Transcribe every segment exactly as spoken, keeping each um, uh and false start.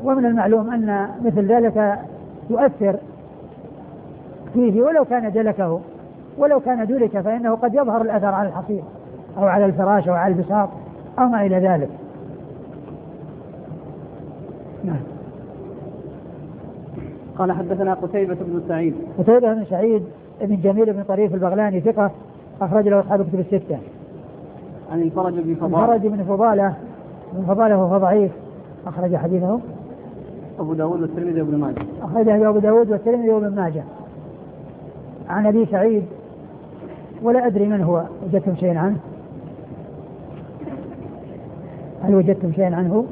ومن المعلوم أن مثل ذلك يؤثر فيه ولو كان دلكه، ولو كان دلك فإنه قد يظهر الأثر على الحصير أو على الفراش أو على البساط أو ما إلى ذلك. نعم. قال حدثنا قتيبة بن سعيد. قتيبة بن سعيد بن جميل بن طريف البغلاني ثقة أخرج له أصحاب كتب الستة. عن الفرج بن فضالة. الفرج بن فضالة بن فضالة وهو ضعيف أخرج حديثه أبو داود والترمذي وابن ماجه. أخرجه أبو داود والترمذي وابن ماجه. عن أبي سعيد ولا أدري من هو، وجدتم شيئا عنه؟ هل وجدتم شيئا عنه؟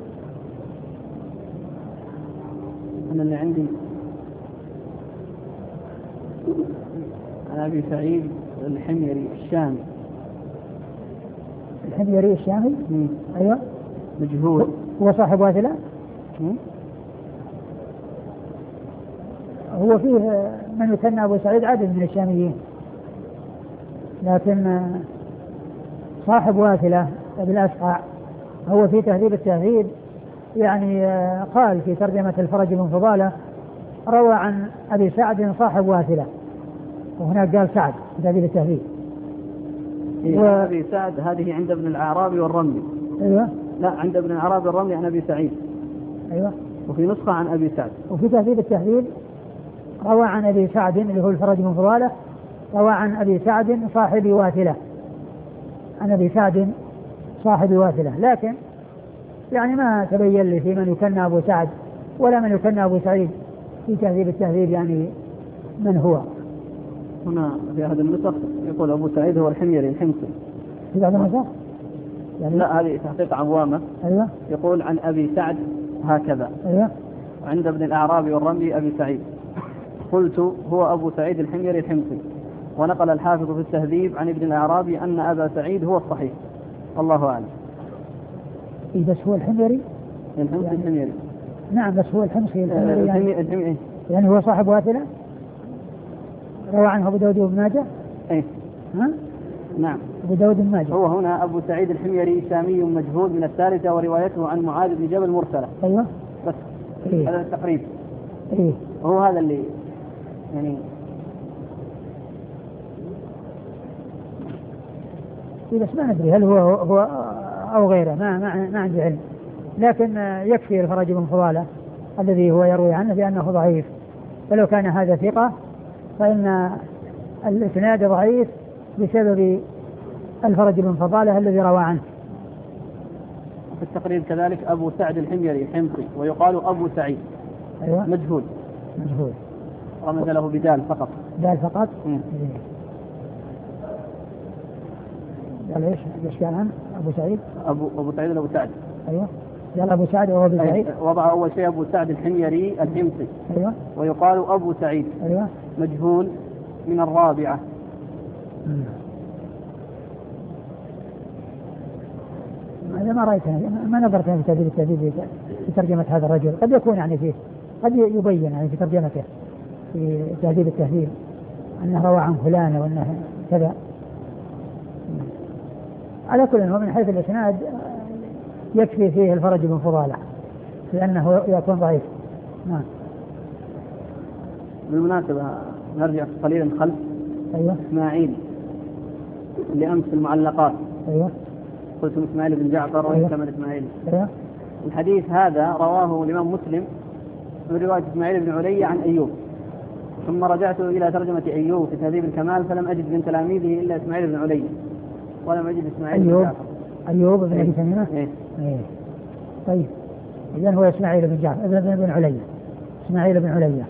أنا اللي عندي عن أبي سعيد الحميري الشامي. الحميري الشامي؟ مم. أيوة. مجهول. هو صاحب واثلة؟ مم. هو فيه من يكنى أبو سعيد عدد من الشاميين، لكن صاحب واثلة بالأسقع هو في تهذيب التهذيب يعني قال في ترجمة الفرج بن فضالة روى عن أبي سعد صاحب واثلة، وهناك قال سعد في تهذيب التهذيب. و... أبي سعد هذه عند ابن الأعرابي والرملي. أيوة. لا، عند ابن الأعرابي والرملي عن أبي سعيد. أيوة. وفي نسخة عن أبي سعد. وفي تهذيب التهذيب روى عن أبي سعد اللي هو الفرج بن فضالة روى عن أبي سعد صاحب واثلة، عن أبي سعد صاحب واثلة، لكن يعني ما تبين لي في من يكنى أبو سعد ولا من يكنى أبو سعيد في تهذيب التهذيب يعني من هو. هنا في هذا النسخ يقول أبو سعيد هو الحميري الحمصي. في بعض النسخ؟ يعني لا، هذه تحقيق عوامة. أيوة. يقول عن أبي سعد هكذا. أيوة. عند ابن الأعرابي والرملي أبي سعيد. قلت هو أبو سعيد الحميري الحمصي. ونقل الحافظ في التهذيب عن ابن الأعرابي أن أبا سعيد هو الصحيح. الله أعلم. إيه بس هو الحميري؟ الحمصي يعني الحميري. نعم بس هو الحمصي الحميري يعني, الحميري. يعني هو صاحب واثلة روى عنه أبو داود وابن ماجه. إيه. ها؟ نعم. أبو داود وابن ماجه. هو هنا أبو سعيد الحميري شامي مجهول من الثالثة، وروايته عن معاذ بن جبل مرسلة. أيوة. بس. إيه؟ هذا التقريب. إيه؟ هو هذا اللي يعني إيه بس ما ندري هل هو هو أو غيره، ما ما ما عندي علم، لكن يكفي الفرج بن فضالة الذي هو يروي عنه بأنه ضعيف، فلو كان هذا ثقة فإن الإسناد ضعيف بسبب الفرج بن فضالة الذي روى عنه. في التقريب كذلك أبو سعد الحميري حمصي ويقال أبو سعيد. أيوة. مجهول. مجهول. رمز له بدال فقط. دال فقط. مم. قال ايش؟ ايش قال عنه؟ ابو سعيد؟ ابو ابو سعيد ابو سعد. ايوه. قال ابو سعد وابو سعيد. وضع اول شيء ابو سعد الحميري الحمصي. ايوه. ويقال ابو سعيد. ايوه. مجهول من الرابعه. مم. هذا ما رايته، ما نظرت في تهذيب التهذيب في ترجمه هذا الرجل، قد يكون يعني فيه، قد يبين يعني في ترجمته في تهذيب التهذيب انه روى عن فلان وانه كذا. على كل هو من حيث الإسناد يكفي فيه الفرج بن فضالة لأنه يكون ضعيف. نعم. بالمناسبة نرجع قليلا خلف. أيوة. إسماعيل اللي أمس المعلقات. أيوة. قلت إسماعيل بن جعفر أيوة. وكمل إسماعيل. أيوة. الحديث هذا رواه الإمام مسلم من رواية إسماعيل بن علي عن أيوب، ثم رجعت إلى ترجمة أيوب في تهذيب الكمال فلم أجد من تلاميذه إلا إسماعيل بن علي ولم أجد إسماعيل أيوب. بن جعفر. أيوب بن أبي تميمة. إيه. إيه. طيب إذن هو إسماعيل بن جعفر ابن بن علي، إسماعيل بن علي.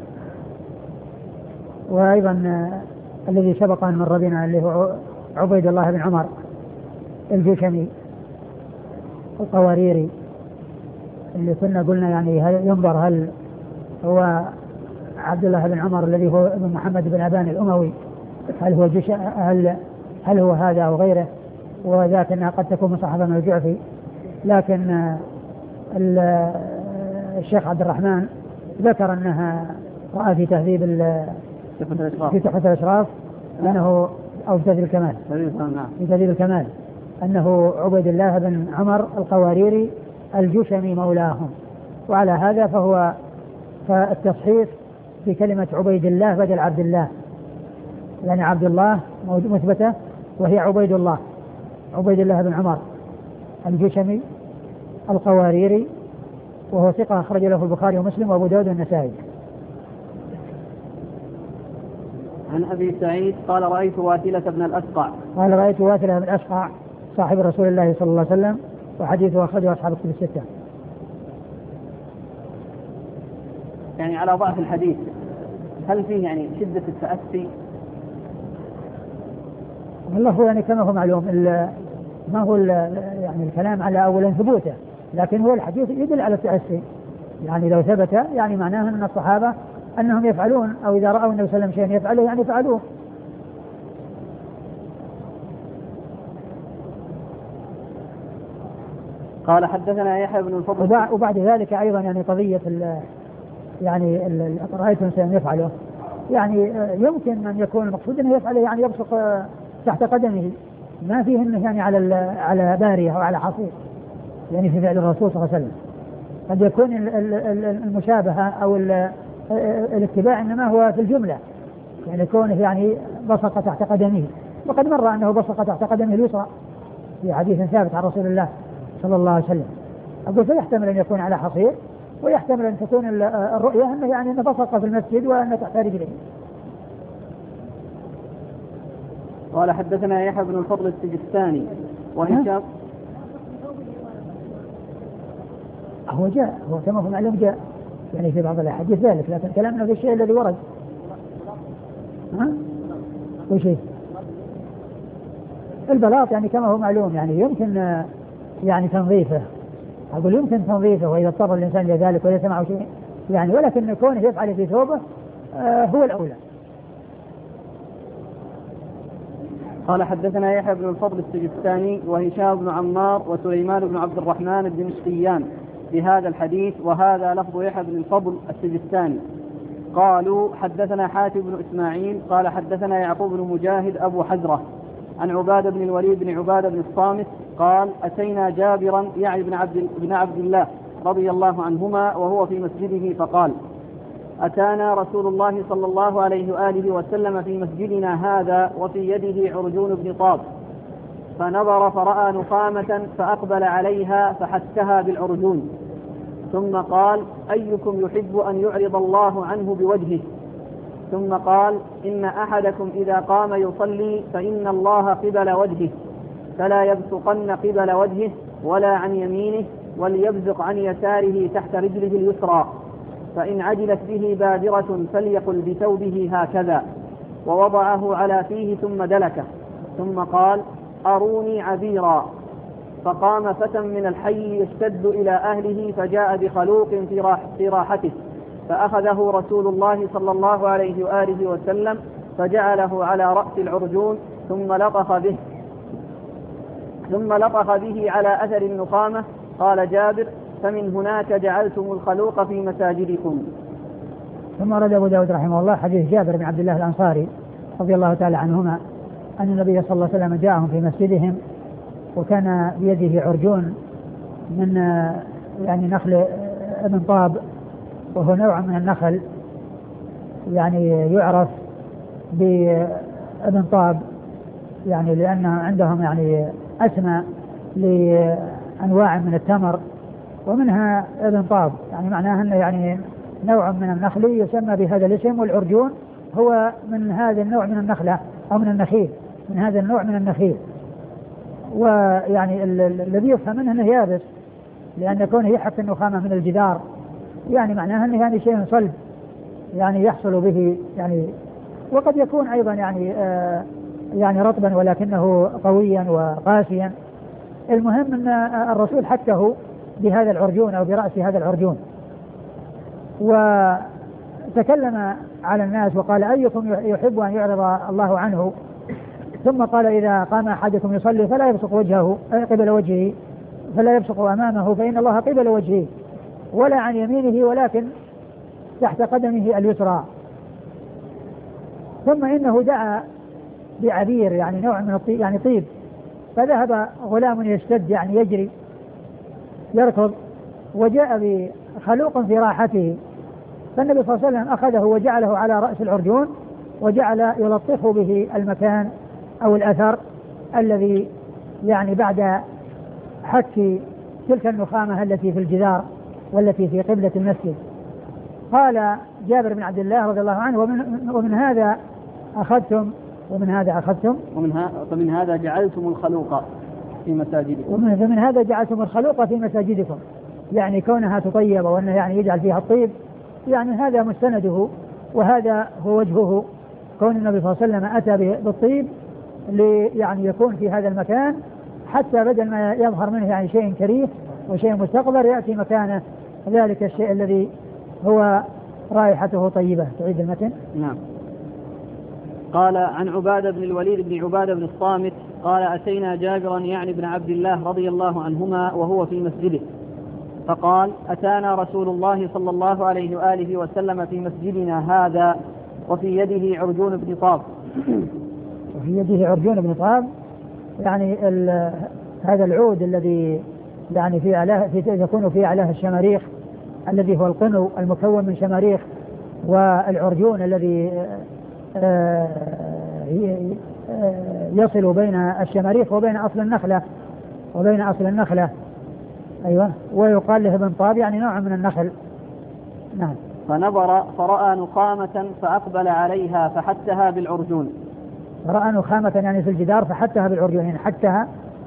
وأيضا الذي سبق أن مر بنا اللي هو عبيد الله بن عمر الجشمي القواريري اللي كنا قلنا يعني هل ينظر هل هو عبد الله بن عمر الذي هو ابن محمد بن أبان الأموي هل هو جش هل هل هو هذا أو غيره، وذاك أنها قد تكون مصحفة من الجعفي، لكن الشيخ عبد الرحمن ذكر أنها رأى في تهذيب في تحفة الأشراف أنه أو في تهذيب الكمال في تهذيب الكمال أنه عبيد الله بن عمر القواريري الجشمي مولاهم، وعلى هذا فهو فالتصحيف في كلمة عبيد الله بدل عبد الله، يعني عبد الله مثبتة وهي عبيد الله، عبيد الله بن عمر الجشمي القواريري، وهو ثقة أخرج له البخاري ومسلم وأبو داود والنسائي. عن أبي سعيد قال رأيت واثلة بن الأسقع قال رأيت واثلة بن الأسقع صاحب رسول الله صلى الله عليه وسلم، وحديثه أخرجه أصحاب الكتب الستة. يعني على ضعف الحديث، هل فيه يعني شدة التأسي؟ والله هو يعني كما هو معلوم ما هو يعني الكلام على أولا ثبوته، لكن هو الحديث يدل على التأسي، يعني لو ثبت يعني معناه أن الصحابة أنهم يفعلون، أو إذا رأوا النبي صلى الله عليه وسلم شيئا يفعله يعني فعلوه. قال حدثنا يحيى بن الفضل. وبعد ذلك أيضا يعني قضية يعني رأيتم شيئا يفعله، يعني يمكن أن يكون المقصود أنه يفعله يعني يبصق تحت قدمه، ما فيه أنه يعني على على بارية أو على حصير، يعني في فعل الرسول صلى الله عليه وسلم. قد يكون المشابهة أو الاتباع إنما هو في الجملة، يعني كونه يعني بصق تحت قدمه، وقد مر أنه بصق تحت قدمه اليسرى في حديث ثابت عن رسول الله صلى الله عليه وسلم. أقول فيحتمل أن يكون على حصير، ويحتمل أن تكون الرؤية أنه يعني أنه بصق في المسجد وأنه تحت رجله. قال حدثنا يحيى بن الفضل السجستاني وهشام. هو جاء هو كما هو معلوم جاء يعني في بعض الأحاديث ذلك، لكن كلامنا في الشيء الذي ورد. ها؟ وشيء البلاط يعني كما هو معلوم يعني يمكن يعني تنظيفه، أقول يمكن تنظيفه وإذا اضطر الإنسان لذلك وليس معه شيء يعني، ولكن كونه يفعل في ثوبه آه هو الأولى. قال حدثنا يحيى بن الفضل السجستاني وهشام بن عمار وسليمان بن عبد الرحمن الدمشقيان بهذا الحديث، وهذا لفظ يحيى بن الفضل السجستاني. قالوا حدثنا حاتم بن إسماعيل قال حدثنا يعقوب بن مجاهد أبو حزرة عن عبادة بن الوليد بن عبادة بن الصامت قال أتينا جابرا يعني بن عبد, بن عبد الله رضي الله عنهما وهو في مسجده فقال أتانا رسول الله صلى الله عليه وآله وسلم في مسجدنا هذا وفي يده عرجون بن طاب، فنظر فرأى نخامة فأقبل عليها فحسها بالعرجون، ثم قال أيكم يحب أن يعرض الله عنه بوجهه؟ ثم قال إن أحدكم إذا قام يصلي فإن الله قبل وجهه، فلا يبصقن قبل وجهه ولا عن يمينه، وليبزق عن يساره تحت رجله اليسرى، فإن عجلت به بادرة فليقل بثوبه هكذا، ووضعه على فيه ثم دلكه، ثم قال أروني عبيرا. فقام فتى من الحي يشتد إلى أهله فجاء بخلوق في راحته، فأخذه رسول الله صلى الله عليه وآله وسلم فجعله على رأس العرجون ثم لطخ به ثم لطخ به على أثر النخامة. قال جابر فمن هناك جعلتم الخلوق في مساجدكم. ثم رد أبو داود رحمه الله حديث جابر بن عبد الله الأنصاري رضي الله تعالى عنهما أن النبي صلى الله عليه وسلم جاءهم في مسجدهم وكان بيده عرجون من يعني نخل ابن طاب، وهو نوع من النخل يعني يعرف بابن طاب يعني لأن عندهم يعني أسماء لأنواع من التمر ومنها ابن طاب، يعني معناه أنه يعني نوع من النخل يسمى بهذا الاسم، والعرجون هو من هذا النوع من النخلة أو من النخيل، من هذا النوع من النخيل. ويعني الذي يفهم منه أنه يابس لأن كونه يحك النخامة من الجدار، يعني معناه أنه يعني شيء صلب يعني يحصل به يعني، وقد يكون أيضا يعني آه يعني رطبا ولكنه قويا وقاسيا. المهم أن الرسول حكه بهذا العرجون أو برأس هذا العرجون، وتكلم على الناس وقال أيكم يحب أن يعرض الله عنه؟ ثم قال إذا قام أحدكم يصلي فلا يبصق وجهه قبل وجهه، فلا يبصق أمامه فإن الله قبل وجهه، ولا عن يمينه ولكن تحت قدمه اليسرى. ثم إنه دعا بعبير يعني نوع من الطيب يعني طيب، فذهب غلام يشتد يعني يجري يركض وجاء خلوق في راحته، فالنبي صلى الله عليه وسلم أخذه وجعله على رأس العرجون وجعل يلطف به المكان أو الأثر الذي يعني بعد حك تلك النخامة التي في الجدار والتي في قبلة المسجد. قال جابر بن عبد الله رضي الله عنه ومن, ومن هذا أخذتم ومن هذا أخذتم ومن, ومن هذا جعلتم الخلوق في مساجدكم ومن, ومن هذا جعلتم الخلوق في مساجدكم، يعني كونها تطيب وأنه يعني يجعل فيها الطيب، يعني هذا مستنده وهذا هو وجهه، كون النبي صلى الله عليه وسلم أتى بالطيب يعني يكون في هذا المكان حتى بدل ما يظهر منه يعني شيء كريه وشيء مستقبل يأتي مكانه ذلك الشيء الذي هو رائحته طيبة. تعيد المتن. نعم. قال عن عبادة بن الوليد بن عبادة بن الصامت قال أتينا جابرا يعني بن عبد الله رضي الله عنهما وهو في مسجده فقال أتانا رسول الله صلى الله عليه وآله وسلم في مسجدنا هذا وفي يده عرجون بن طاب وفي يده عرجون بن طاب يعني هذا العود الذي يعني في أعلاه في يكون في أعلاه الشماريخ الذي هو القنو المكون من شماريخ، والعرجون الذي يصل بين الشماريخ وبين أصل النخلة وبين أصل النخلة أيوة، ويقال له ابن طاب يعني نوع من النخل. نعم. فنظر فرأى نخامة فأقبل عليها فحتها بالعرجون. رأى نخامة يعني في الجدار فحتها بالعرجون يعني حتها،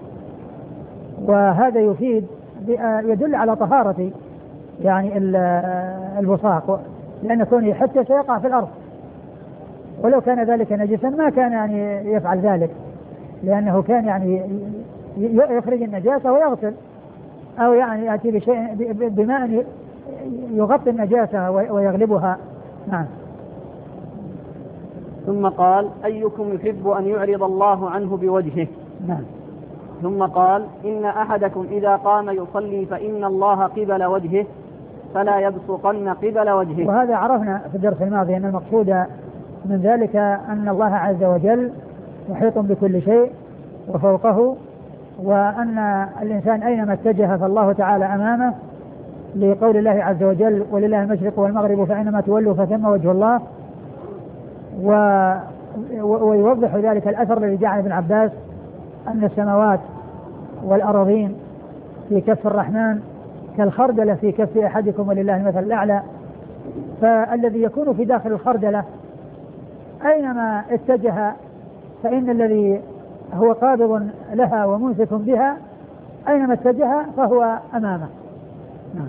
وهذا يفيد يدل على طهارة يعني البصاق، لأن كونه يحتى سيقع في الأرض، ولو كان ذلك نجسا ما كان يعني يفعل ذلك، لأنه كان يعني يخرج النجاسة ويغسل أو يعني يأتي بشيء بماء يغطي النجاسة ويغلبها. نعم. ثم قال أيكم يحب أن يعرض الله عنه بوجهه. نعم. ثم قال إن أحدكم إذا قام يصلي فإن الله قبل وجهه فلا يبصقن قبل وجهه. وهذا عرفنا في الدرس الماضي أن المقصود من ذلك أن الله عز وجل محيط بكل شيء وفوقه، وأن الإنسان أينما اتجه فالله تعالى أمامه، لقول الله عز وجل ولله المشرق والمغرب فأينما تولوا فثم وجه الله. و... ويوضح ذلك الأثر الذي جاء عن ابن عباس أن السماوات والأراضين في كف الرحمن كالخردلة في كف أحدكم ولله المثل الأعلى، فالذي يكون في داخل الخردلة أينما اتجه فإن الذي هو قابض لها وممسك بها أينما اتجه فهو أمامه. نعم.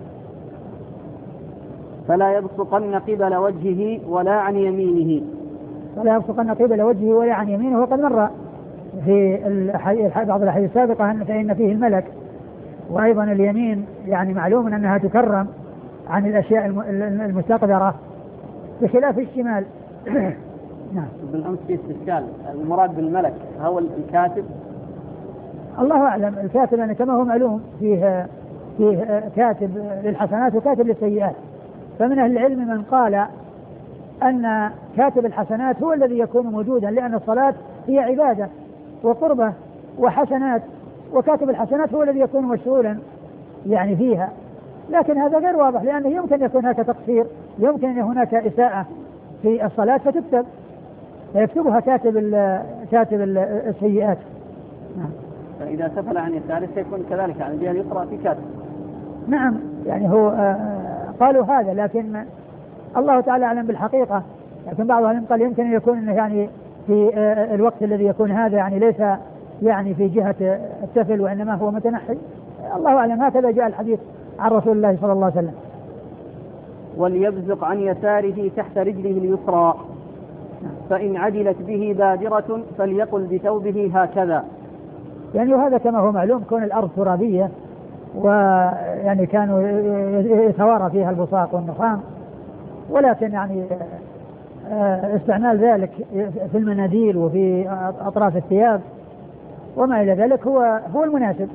فلا يبصقن قبل وجهه ولا عن يمينه. فلا يبصقن قبل وجهه ولا عن يمينه، وقد مر في بعض الأحاديث السابقة أن فإن فيه الملك، وأيضا اليمين يعني معلوم أنها تكرم عن الأشياء المستقدرة بخلاف الشمال. نعم. بالأمس في استشكال المراد بالملك هو الكاتب. الله أعلم. الكاتب يعني كما هو معلوم فيه فيه كاتب للحسنات وكاتب للسيئات، فمن أهل العلم من قال أن كاتب الحسنات هو الذي يكون موجودا، لأن الصلاة هي عبادة وقربة وحسنات، وكاتب الحسنات هو الذي يكون مشغولا يعني فيها، لكن هذا غير واضح، لأنه يمكن يكون هناك تقصير، يمكن أن هناك إساءة في الصلاة فتكتب فيكتبها كاتب كاتب السيئات. نعم. فإذا سفل عن يساره سيكون كذلك عن الجهة اليسرى في كاتب. نعم. يعني هو قالوا هذا، لكن الله تعالى أعلم بالحقيقة، لكن بعضهم قال يمكن أن يكون يعني في الوقت الذي يكون هذا يعني ليس يعني في جهة التفل وإنما هو متنحي، الله أعلم. هكذا جاء الحديث عن رسول الله صلى الله عليه وسلم. وليبزق عن يساره تحت رجله اليسرى، فإن عدلت به بادرة فليقل بثوبه هكذا. يعني وهذا كما هو معلوم كون الأرض ترابية، ويعني كانوا يتوارى فيها البصاق والنخام، ولكن يعني استعمال ذلك في المناديل وفي أطراف الثياب وما إلى ذلك هو هو المناسب،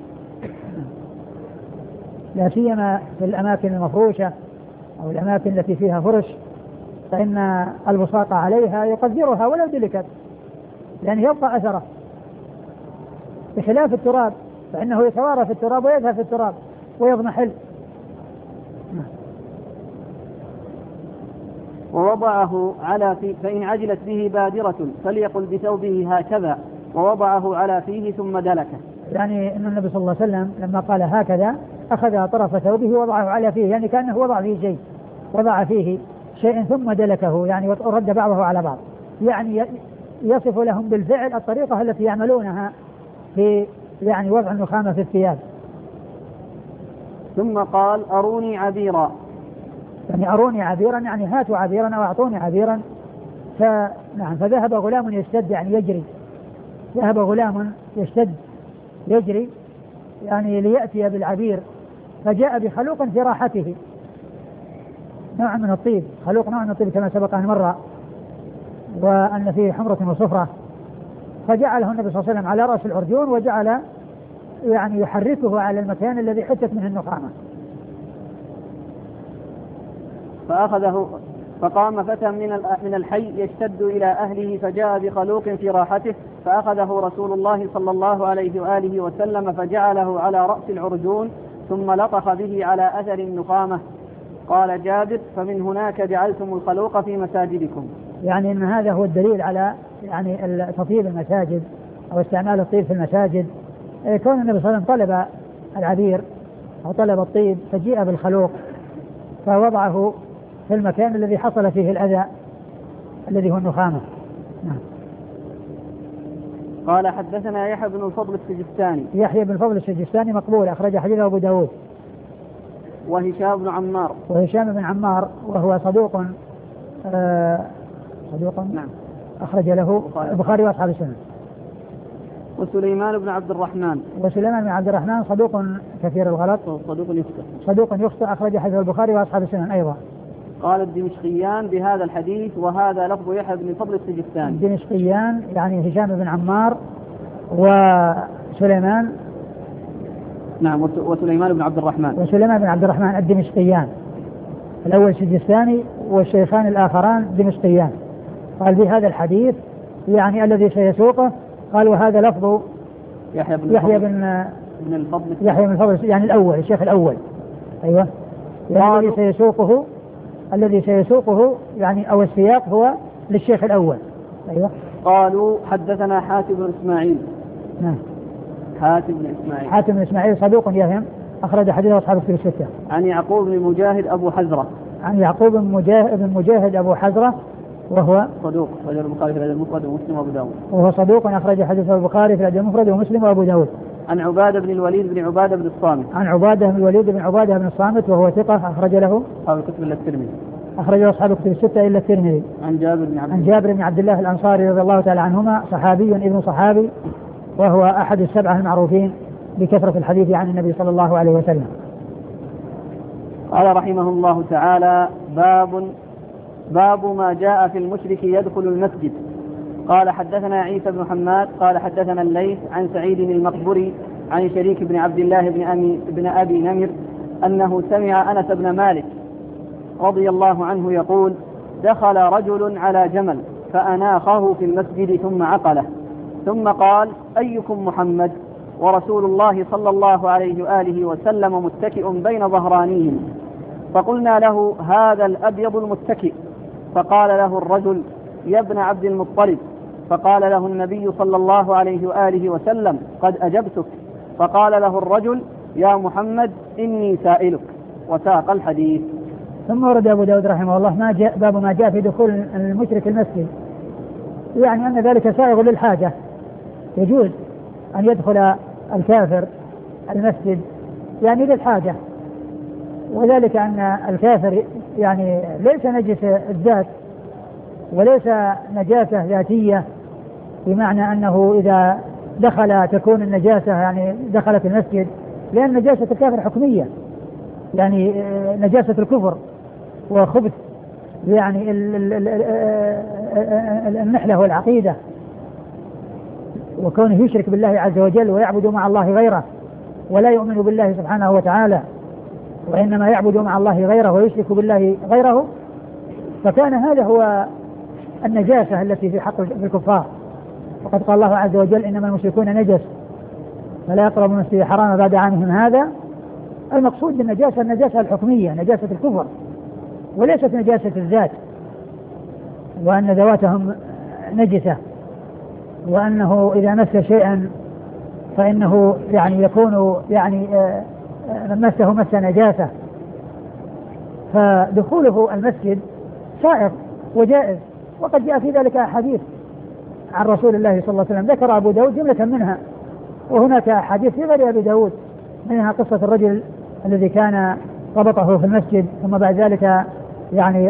لا سيما في الأماكن المفروشة أو الأماكن التي فيها فرش، فإن البصاق عليها يقدرها ولو دلكت، لأنه يبقى أثره، بخلاف التراب فإنه يتوارى في التراب ويذهب في التراب ويضمحل. ووضعه على فيه، فإن عجلت به بادرة فليقل بثوبه هكذا، ووضعه على فيه ثم دلكه. يعني أن النبي صلى الله عليه وسلم لما قال هكذا أخذ طرف ثوبه ووضعه على فيه، يعني كأنه وضع فيه شيء، وضع فيه شيء ثم دلكه، يعني ورد بعضه على بعض، يعني يصف لهم بالفعل الطريقة التي يعملونها في يعني وضع النخامة في الثياب. ثم قال أروني عبيرا، يعني أروني عبيرا يعني هاتوا عبيرا أو أعطوني عبيرا. فنعم فذهب غلام يشتد يعني يجري، ذهب غلام يشتد يجري يعني ليأتي بالعبير، فجاء بخلوق في راحته، نوع من الطيب، خلوق نوع من الطيب كما سبق أن مر وأن فيه حمرة وصفرة، فجعله النبي صلى الله عليه وسلم على رأس العرجون وجعل يعني يحركه على المكان الذي حدثت منه النخامة. فأخذه فقام فتى من من الحي يشتد إلى أهله فجاء بخلوق في راحته، فأخذه رسول الله صلى الله عليه وآله وسلم فجعله على رأس العرجون ثم لطخ به على أثر النخامة. قال جابر فمن هناك جعلتم الخلوق في مساجدكم. يعني أن هذا هو الدليل على يعني تطيب المساجد أو استعمال الطيب في المساجد. كون النبي صلى الله عليه وسلم طلب العبير أو طلب الطيب فجيء بالخلوق فوضعه في المكان الذي حصل فيه الأذى الذي هو النخامة. نعم. قال حدثنا يحيى بن الفضل السجستاني. يحيى بن الفضل السجستاني مقبول، أخرج حديثه أبو داود. وهشام بن عمار. وهشام بن عمار وهو صدوق آه صدوق نعم أخرج له البخاري وأصحاب السنن. وسليمان بن عبد الرحمن. وسليمان بن عبد الرحمن صدوق كثير الغلط، صدوق يخطئ. صدوق يخطئ، أخرج حديث البخاري وأصحاب السنن أيضا. قال الدمشقيان بهذا الحديث وهذا لفظ يحيى بن الفضل السجستاني. الدمشقيان يعني هشام بن عمار وسليمان. نعم وسليمان بن عبد الرحمن. وسليمان بن عبد الرحمن الدمشقيان، الأول سجستاني والشيخان الآخران دمشقيان. قال بهذا الحديث يعني الذي سيسوقه، قال وهذا لفظ يحيى بن يحيى بن بن الفضل يحيى بن الفضل يعني الأول الشيخ الأول. أيوة يعني الذي سيسوقه الذي سيسوقه يعني أو السياق هو للشيخ الأول. أيوة. قالوا حدثنا حاتم بن إسماعيل. نعم. حاتم بن إسماعيل. حاتم بن إسماعيل صدوق يهم، أخرج حديثه أصحاب الكتب الستة. عن يعقوب بن مجاهد أبو حزرة. عن يعقوب بن مجاهد, بن مجاهد أبو حزرة وهو صدوق، أخرج البخاري في الأدب المفرد ومسلم وأبو داود. وهو صدوق أخرج حديثه البخاري في الأدب المفرد ومسلم وأبو داود. عن عبادة بن الوليد بن عبادة بن الصامت. عن عبادة بن الوليد بن عبادة بن الصامت وهو ثقة، أخرج له أصحاب الكتب إلا الترمذي. أخرجه أصحاب الكتب الستة إلا الترمذي. عن جابر بن عبد عن جابر بن عبد الله الأنصاري رضي الله تعالى عنهما، صحابي ابن صحابي، وهو أحد السبعة المعروفين بكثرة الحديث عن النبي صلى الله عليه وسلم. قال رحمه الله تعالى باب باب ما جاء في المشرك يدخل المسجد. قال حدثنا عيسى بن حماد قال حدثنا الليث عن سعيد المقبري عن شريك بن عبد الله بن, أمي بن أبي نمر أنه سمع أنس بن مالك رضي الله عنه يقول دخل رجل على جمل فأناخه في المسجد ثم عقله، ثم قال أيكم محمد؟ ورسول الله صلى الله عليه وآله وسلم متكئ بين ظهرانيهم، فقلنا له هذا الأبيض المتكئ، فقال له الرجل يا ابن عبد المطلب، فقال له النبي صلى الله عليه وآله وسلم قد أجبتك، فقال له الرجل يا محمد إني سائلك، وساق الحديث. ثم ورد أبو داود رحمه الله ما جاء باب ما جاء في دخول المشرك المسجد، يعني أن ذلك سائغ للحاجة، يجوز أن يدخل الكافر المسجد يعني للحاجة، وذلك أن الكافر يعني ليس نجس الذات وليس نجاسة ذاتية، بمعنى أنه إذا دخل تكون النجاسة يعني دخلت المسجد، لأن نجاسة الكافر حكمية، يعني نجاسة الكفر وخبث يعني النحلة والعقيدة، وكونه يشرك بالله عز وجل ويعبد مع الله غيره ولا يؤمن بالله سبحانه وتعالى، وإنما يعبد مع الله غيره ويشرك بالله غيره، فكان هذا هو النجاسة التي في حق الكفار. وقد قال الله عز وجل إنما المشركون نجس فلا يقربوا المسجد الحرام بعد عامهم هذا. المقصود بالنجاسة النجاسة الحكمية، نجاسة الكفر، وليست نجاسة الذات، وأن ذواتهم نجسة، وأنه إذا مس شيئا فإنه يعني يكون يعني من مسه مس نجاسة، فدخوله المسجد سائغ وجائز. وقد جاء في ذلك أحاديث عن رسول الله صلى الله عليه وسلم، ذكر أبو داود جملة منها، وهناك أحاديث في غير أبي داود، منها قصة الرجل الذي كان ربطه في المسجد ثم بعد ذلك يعني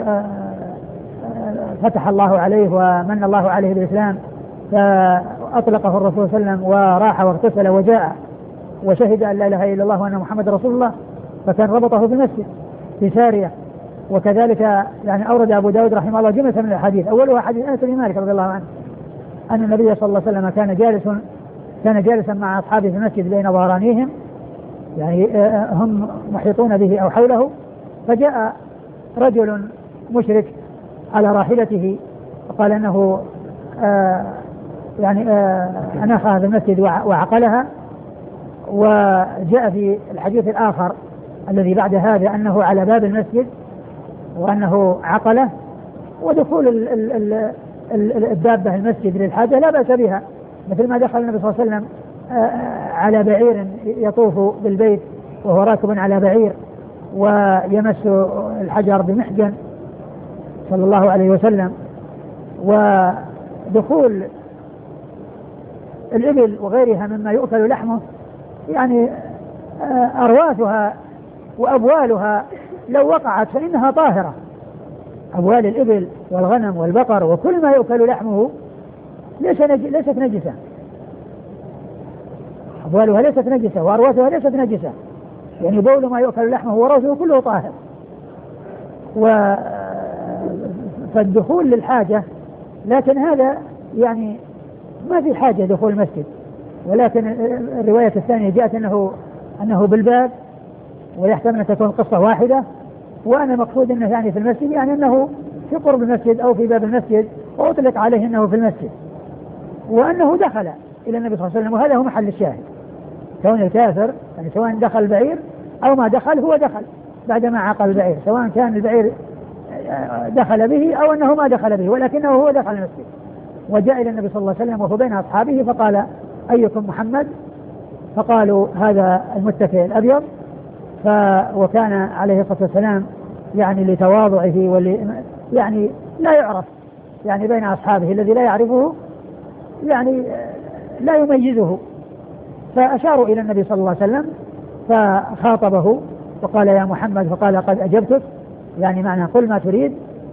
فتح الله عليه ومن الله عليه بالإسلام، فأطلقه الرسول صلى الله عليه وسلم وراح واغتسل وجاء وشهد أن لا إله إلا الله وأن محمد رسول الله، فكان ربطه في المسجد في سارية. وكذلك يعني أورد أبو داود رحمه الله جملة من الحديث، أولها حديث أنس بن مالك رضي الله عنه أن النبي صلى الله عليه وسلم كان جالس كان جالسا مع أصحابه في المسجد بين ظهرانيهم، يعني هم محيطون به أو حوله، فجاء رجل مشرك على راحلته فقال أنه آه يعني آه أناخ هذا المسجد وعقلها. وجاء في الحديث الآخر الذي بعد هذا أنه على باب المسجد وأنه عقله. ودخول ال ال ال ال الدابة المسجد للحاجة لا بأس بها، مثل ما دخل النبي صلى الله عليه وسلم على بعير يطوف بالبيت وهو راكب على بعير ويمس الحجر بمحجن صلى الله عليه وسلم. ودخول الإبل وغيرها مما يؤكل لحمه يعني أرواثها وأبوالها لو وقعت فإنها طاهرة، أبوال الإبل والغنم والبقر وكل ما يؤكل لحمه ليس نج... ليست نجسة، أبوالها ليست نجسة وأرواثها ليست نجسة، يعني بول ما يؤكل لحمه وروثه كله طاهر. و... فالدخول للحاجة، لكن هذا يعني ما في حاجة دخول المسجد، ولكن الرواية الثانية جاءت أنه أنه بالباب، ويحتمل أن تكون قصة واحدة، وأنا مقصود أنه يعني في المسجد يعني أنه في قرب المسجد أو في باب المسجد، وأطلق عليه أنه في المسجد، وأنه دخل إلى النبي صلى الله عليه وسلم، وهذا هو محل الشاهد. كون الكافر يعني سواء دخل البعير أو ما دخل هو دخل بعدما عقل البعير، سواء كان البعير دخل به أو أنه ما دخل به، ولكنه هو دخل المسجد. وجاء إلى النبي صلى الله عليه وسلم وهو بين أصحابه فقال أيكم محمد؟ فقالوا هذا المتكئ الأبيض. ف وكان عليه الصلاة والسلام يعني لتواضعه ول يعني لا يعرف يعني بين أصحابه، الذي لا يعرفه يعني لا يميزه، فأشاروا إلى النبي صلى الله عليه وسلم فخاطبه وقال يا محمد، فقال قد أجبتك، يعني معنى قل ما تريد.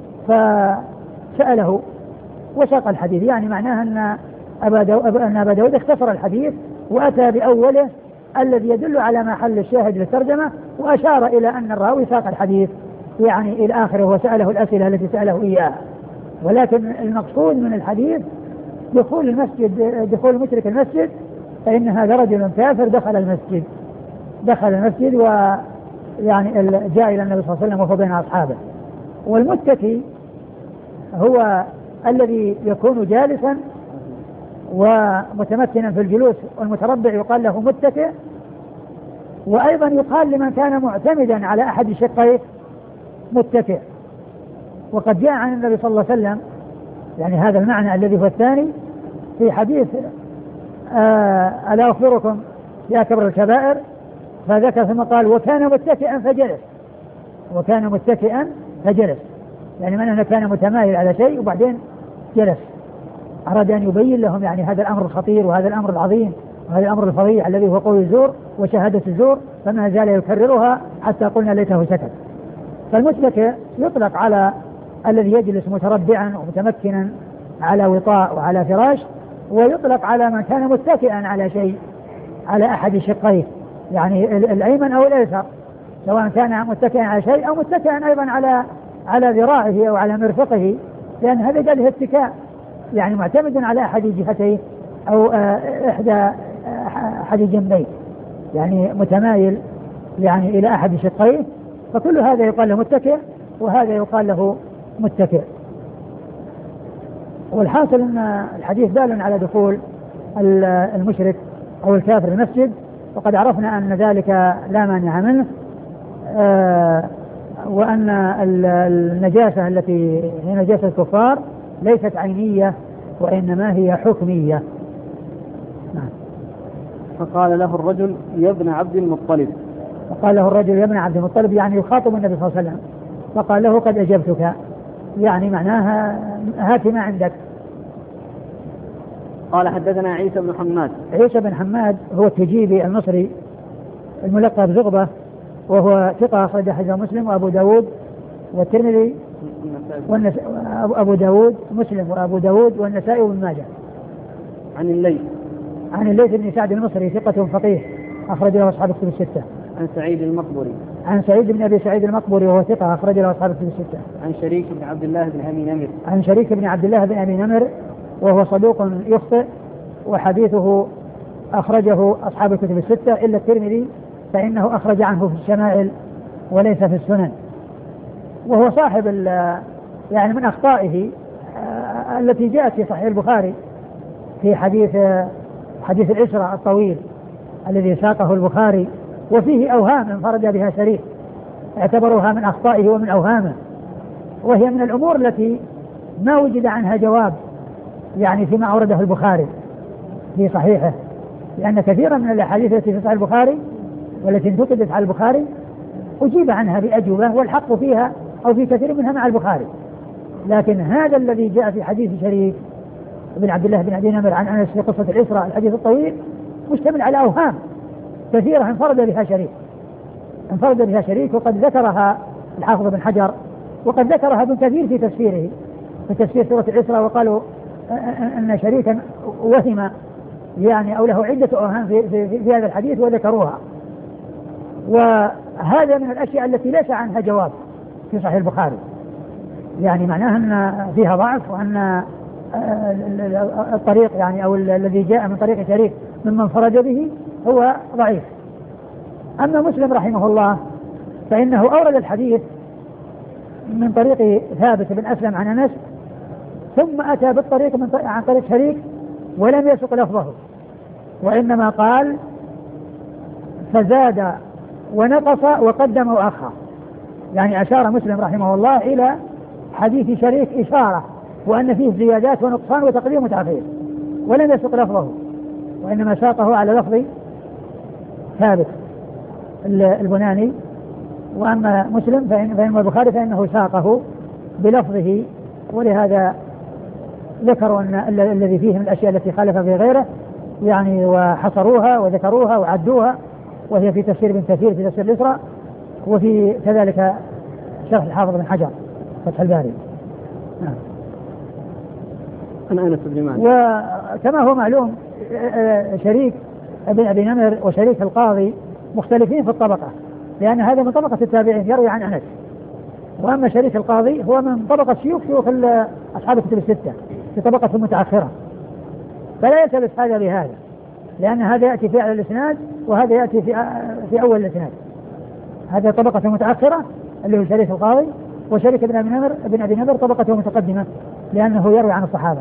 فسأله وساق الحديث، يعني معناها أن أبا داود, أن أبا داود اختصر الحديث وأتى بأوله الذي يدل على محل الشاهد للترجمة، وأشار إلى أن الراوي ساق الحديث يعني إلى آخره وسأله الأسئلة التي سأله إياها. ولكن المقصود من الحديث دخول المسجد، دخول المشرك المسجد، فإن هذا رجل كافر دخل المسجد دخل المسجد ويعني جاء إلى النبي صلى الله عليه وسلم وهو بين أصحابه. والمتكي هو الذي يكون جالسا ومتمكنا في الجلوس، والمتربع يقال له متكئ. وأيضا يقال لمن كان معتمدا على أحد شقيه متكئ. وقد جاء عن النبي صلى الله عليه وسلم يعني هذا المعنى الذي هو الثاني في حديث آه ألا أخبركم بأكبر الكبائر، فذكر ثم قال وكان متكئا فجلس، وكان متكئا فجلس، يعني من أنه كان متمايل على شيء وبعدين جلس. أراد أن يبين لهم يعني هذا الأمر الخطير وهذا الأمر العظيم وهذا الأمر الفظيع الذي هو قول الزور وشهادة الزور، فما زال يكررها حتى قلنا ليته سكت. فالمتكئ يطلق على الذي يجلس متربعا ومتمكنا على وطاء وعلى فراش، ويطلق على من كان متكئا على شيء على أحد شقيه، يعني الأيمن أو الأيسر، سواء كان متكئا على شيء أو متكئا أيضا على على ذراعه أو على مرفقه، لأن هذا جاله اتكاء، يعني معتمد على أحد جهتيه أو إحدى أحد جنبيه، يعني متمايل يعني إلى أحد شقيه، فكل هذا يقال له متكئ وهذا يقال له متكئ. والحاصل أن الحديث دال على دخول المشرك أو الكافر المسجد، وقد عرفنا أن ذلك لا مانع منه، آه وأن النجاسة التي هي نجاسة الكفار ليست عينية وإنما هي حكمية. نعم. فقال له الرجل يا ابن عبد المطلب. فقال له الرجل يا ابن عبد المطلب يعني يخاطب النبي صلى الله عليه وسلم، فقال له قد أجبتك، يعني معناها هات ما عندك. قال حدثنا عيسى بن حماد. عيسى بن حماد هو التجيبي المصري الملقب زغبة، وهو ثقة أخرج حديث مسلم وأبو داود والترمذي والنس... أبو داود مسلم وأبو داود والنسائي وابن ماجه. عن الليث. عن الليث بن سعد المصري ثقة فقيه أخرج له أصحاب الكتب الستة. عن سعيد المقبري. عن سعيد بن أبي سعيد المقبري وهو ثقة أخرج له أصحاب الكتب الستة. عن شريك بن عبد الله بن أبي نمر. عن شريك بن عبد الله بن أبي نمر وهو صدوق يخطئ، وحديثه أخرجه أصحاب الكتب الستة إلا الترمذي فإنه أخرج عنه في الشمائل وليس في السنن. وهو صاحب يعني من أخطائه التي جاءت في صحيح البخاري في حديث حديث الإسراء الطويل الذي ساقه البخاري، وفيه أوهام انفرد بها شريك اعتبروها من أخطائه ومن أوهامه، وهي من الأمور التي ما وجد عنها جواب يعني فيما أورده البخاري في صحيحه، لأن كثيرا من الأحاديث التي في صحيح البخاري والتي انتقدت على البخاري أجيب عنها بأجوبة والحق فيها أو في كثير منها مع البخاري. لكن هذا الذي جاء في حديث شريك بن عبد الله بن أبي نمر عن أنس في قصة الإسراء الحديث الطويل مشتمل على أوهام كثيرة انفرد بها شريك انفرد بها شريك وقد ذكرها الحافظ بن حجر وقد ذكرها ابن كثير في تفسيره في تفسير سورة الإسراء، وقالوا أن شريكا وهم يعني أو له عدة أوهام في, في, في هذا الحديث وذكروها. وهذا من الأشياء التي ليس عنها جواب في صحيح البخاري، يعني معناها أن فيها ضعف وأن الطريق يعني أو الذي جاء من طريق شريك ممن انفرد به هو ضعيف. أما مسلم رحمه الله فإنه أورد الحديث من طريق ثابت بن أسلم عن أنس ثم أتى بالطريق من طريق عن طريق شريك ولم يسق لفظه، وإنما قال فزاد ونقص وقدم وأخر، يعني أشار مسلم رحمه الله إلى حديث شريك إشارة وأن فيه زيادات ونقصان وتقديم وتأخير ولم يسق لفظه، وإنما ساقه على لفظ ثابت البناني. وأما مسلم فإن, فإن البخاري فإنه ساقه بلفظه، ولهذا ذكروا أن الذي فيه من الأشياء التي خالف في غيره يعني وحصروها وذكروها وعدوها، وهي في تفسير ابن كثير في تفسير الإسراء، وفي كذلك شرح الحافظ بن حجر فتح الباري. نعم. أنا أنس بن مالك. وكما هو معلوم شريك ابن أبي نمر وشريك القاضي مختلفين في الطبقة، لأن هذا من طبقة التابعين يروي عن أنس، وأما شريك القاضي هو من طبقة شيوخ شيوخ أصحاب الكتب الستة في طبقة متأخرة، فلا يلتبس هذا بهذا، لأن هذا يأتي في أعلى الإسناد وهذا يأتي في في أول الإسناد. هذا طبقة متأخرة اللي هو شريك القاضي، وشريك ابن أبي نمر ابن أبي نمر طبقته متقدمة لأنه يروي عن الصحابة.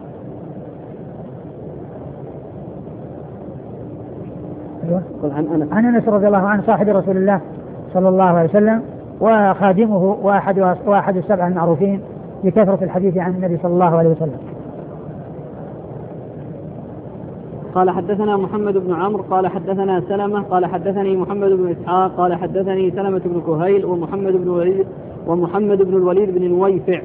أيوة. عن أنس عن أنس رضي الله عنه صاحب رسول الله صلى الله عليه وسلم وخادمه وأحد وأحد السبع المعروفين بكثرة الحديث عن النبي صلى الله عليه وسلم. قال حدثنا محمد بن عمرو قال حدثنا سلمة قال حدثني محمد بن إسحاق قال حدثني سلمة بن كهيل ومحمد بن الوليد ومحمد بن الوليد بن نويفع.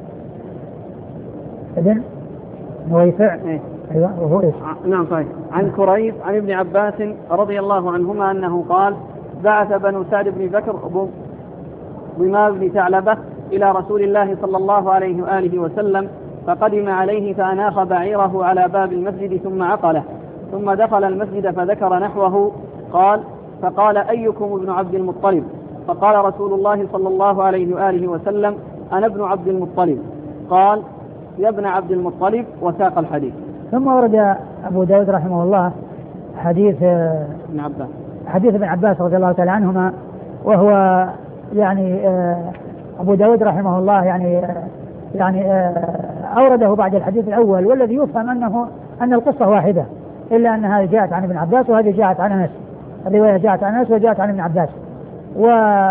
ابن نويفع. إيه؟ أيوة وهو إيش؟ نعم صحيح. عن كريب عن ابن عباس رضي الله عنهما أنه قال بعث بنو سعد بن بكر ضمام بن ثعلبة إلى رسول الله صلى الله عليه وآله وسلم، فقدم عليه فأناخ بعيره على باب المسجد ثم عقله، ثم دخل المسجد فذكر نحوه. قال فقال أيكم ابن عبد المطلب؟ فقال رسول الله صلى الله عليه وآله وسلم أنا ابن عبد المطلب. قال يا ابن عبد المطلب، وساق الحديث. ثم ورد أبو داود رحمه الله حديث ابن عباس حديث ابن عباس رضي الله تعالى عنهما، وهو يعني أبو داود رحمه الله يعني يعني أورده بعد الحديث الأول، والذي يفهم أنه أن القصة واحدة، إلا أن هذه جاءت عن ابن عباس وهذه جاءت عن أنس، الرواية جاءت عن أنس وجاءت عن ابن عباس،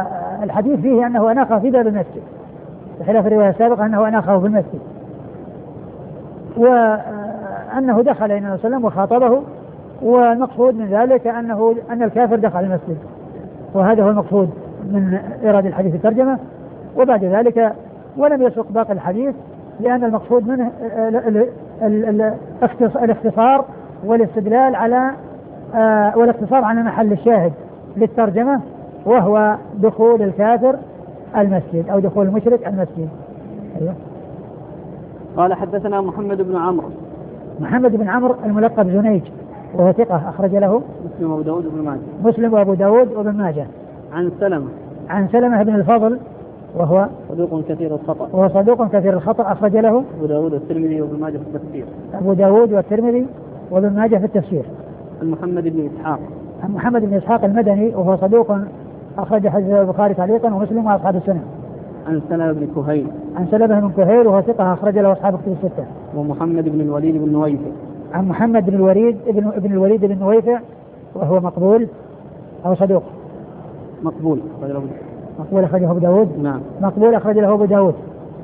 والحديث فيه أنه أناخه في باب المسجد بخلاف الرواية السابقة أنه أناخه في المسجد. وأنه دخل إلى النبي صلى الله عليه وسلم وخاطبه، والمقصود من ذلك أنه أن الكافر دخل المسجد، وهذا هو المقصود من إرادة الحديث الترجمة. وبعد ذلك ولم يسق باقي الحديث، لأن المقصود منه الاختصار والاستدلال على والاقتصار على محل الشاهد للترجمة، وهو دخول الكافر المسجد أو دخول المشرك المسجد. أيوه. قال حدثنا محمد بن عمرو. محمد بن عمرو الملقب زنيج، وهو ثقة أخرج له مسلم وأبو داود وابن ماجه. مسلم وأبو داود وابن ماجه. عن سلمة. عن سلمة بن الفضل وهو صدوق كثير الخطأ. وهو صدوق كثير الخطأ أخرج له أبو داود والترمذي وابن ماجه في التفسير. أبو داود والترمذي وابن ماجه في التفسير. عن محمد بن إسحاق. عن محمد بن إسحاق المدني، وهو صدوق أخرج حديث البخاري تعليقا ومسلم وأصحاب السنن. عن سلمة بن كهيل. عن سلمة بن كهيل وهو ثقة أخرج له أصحاب الكتب الستة. ومحمد بن الوليد بن نويفع. عن محمد بن الوليد ابن ابن الوليد بن نويفع، وهو مقبول أو صدوق؟ مقبول. مقبول أخرجه أبو داود. نعم. مقبول أخرج له أبو داود.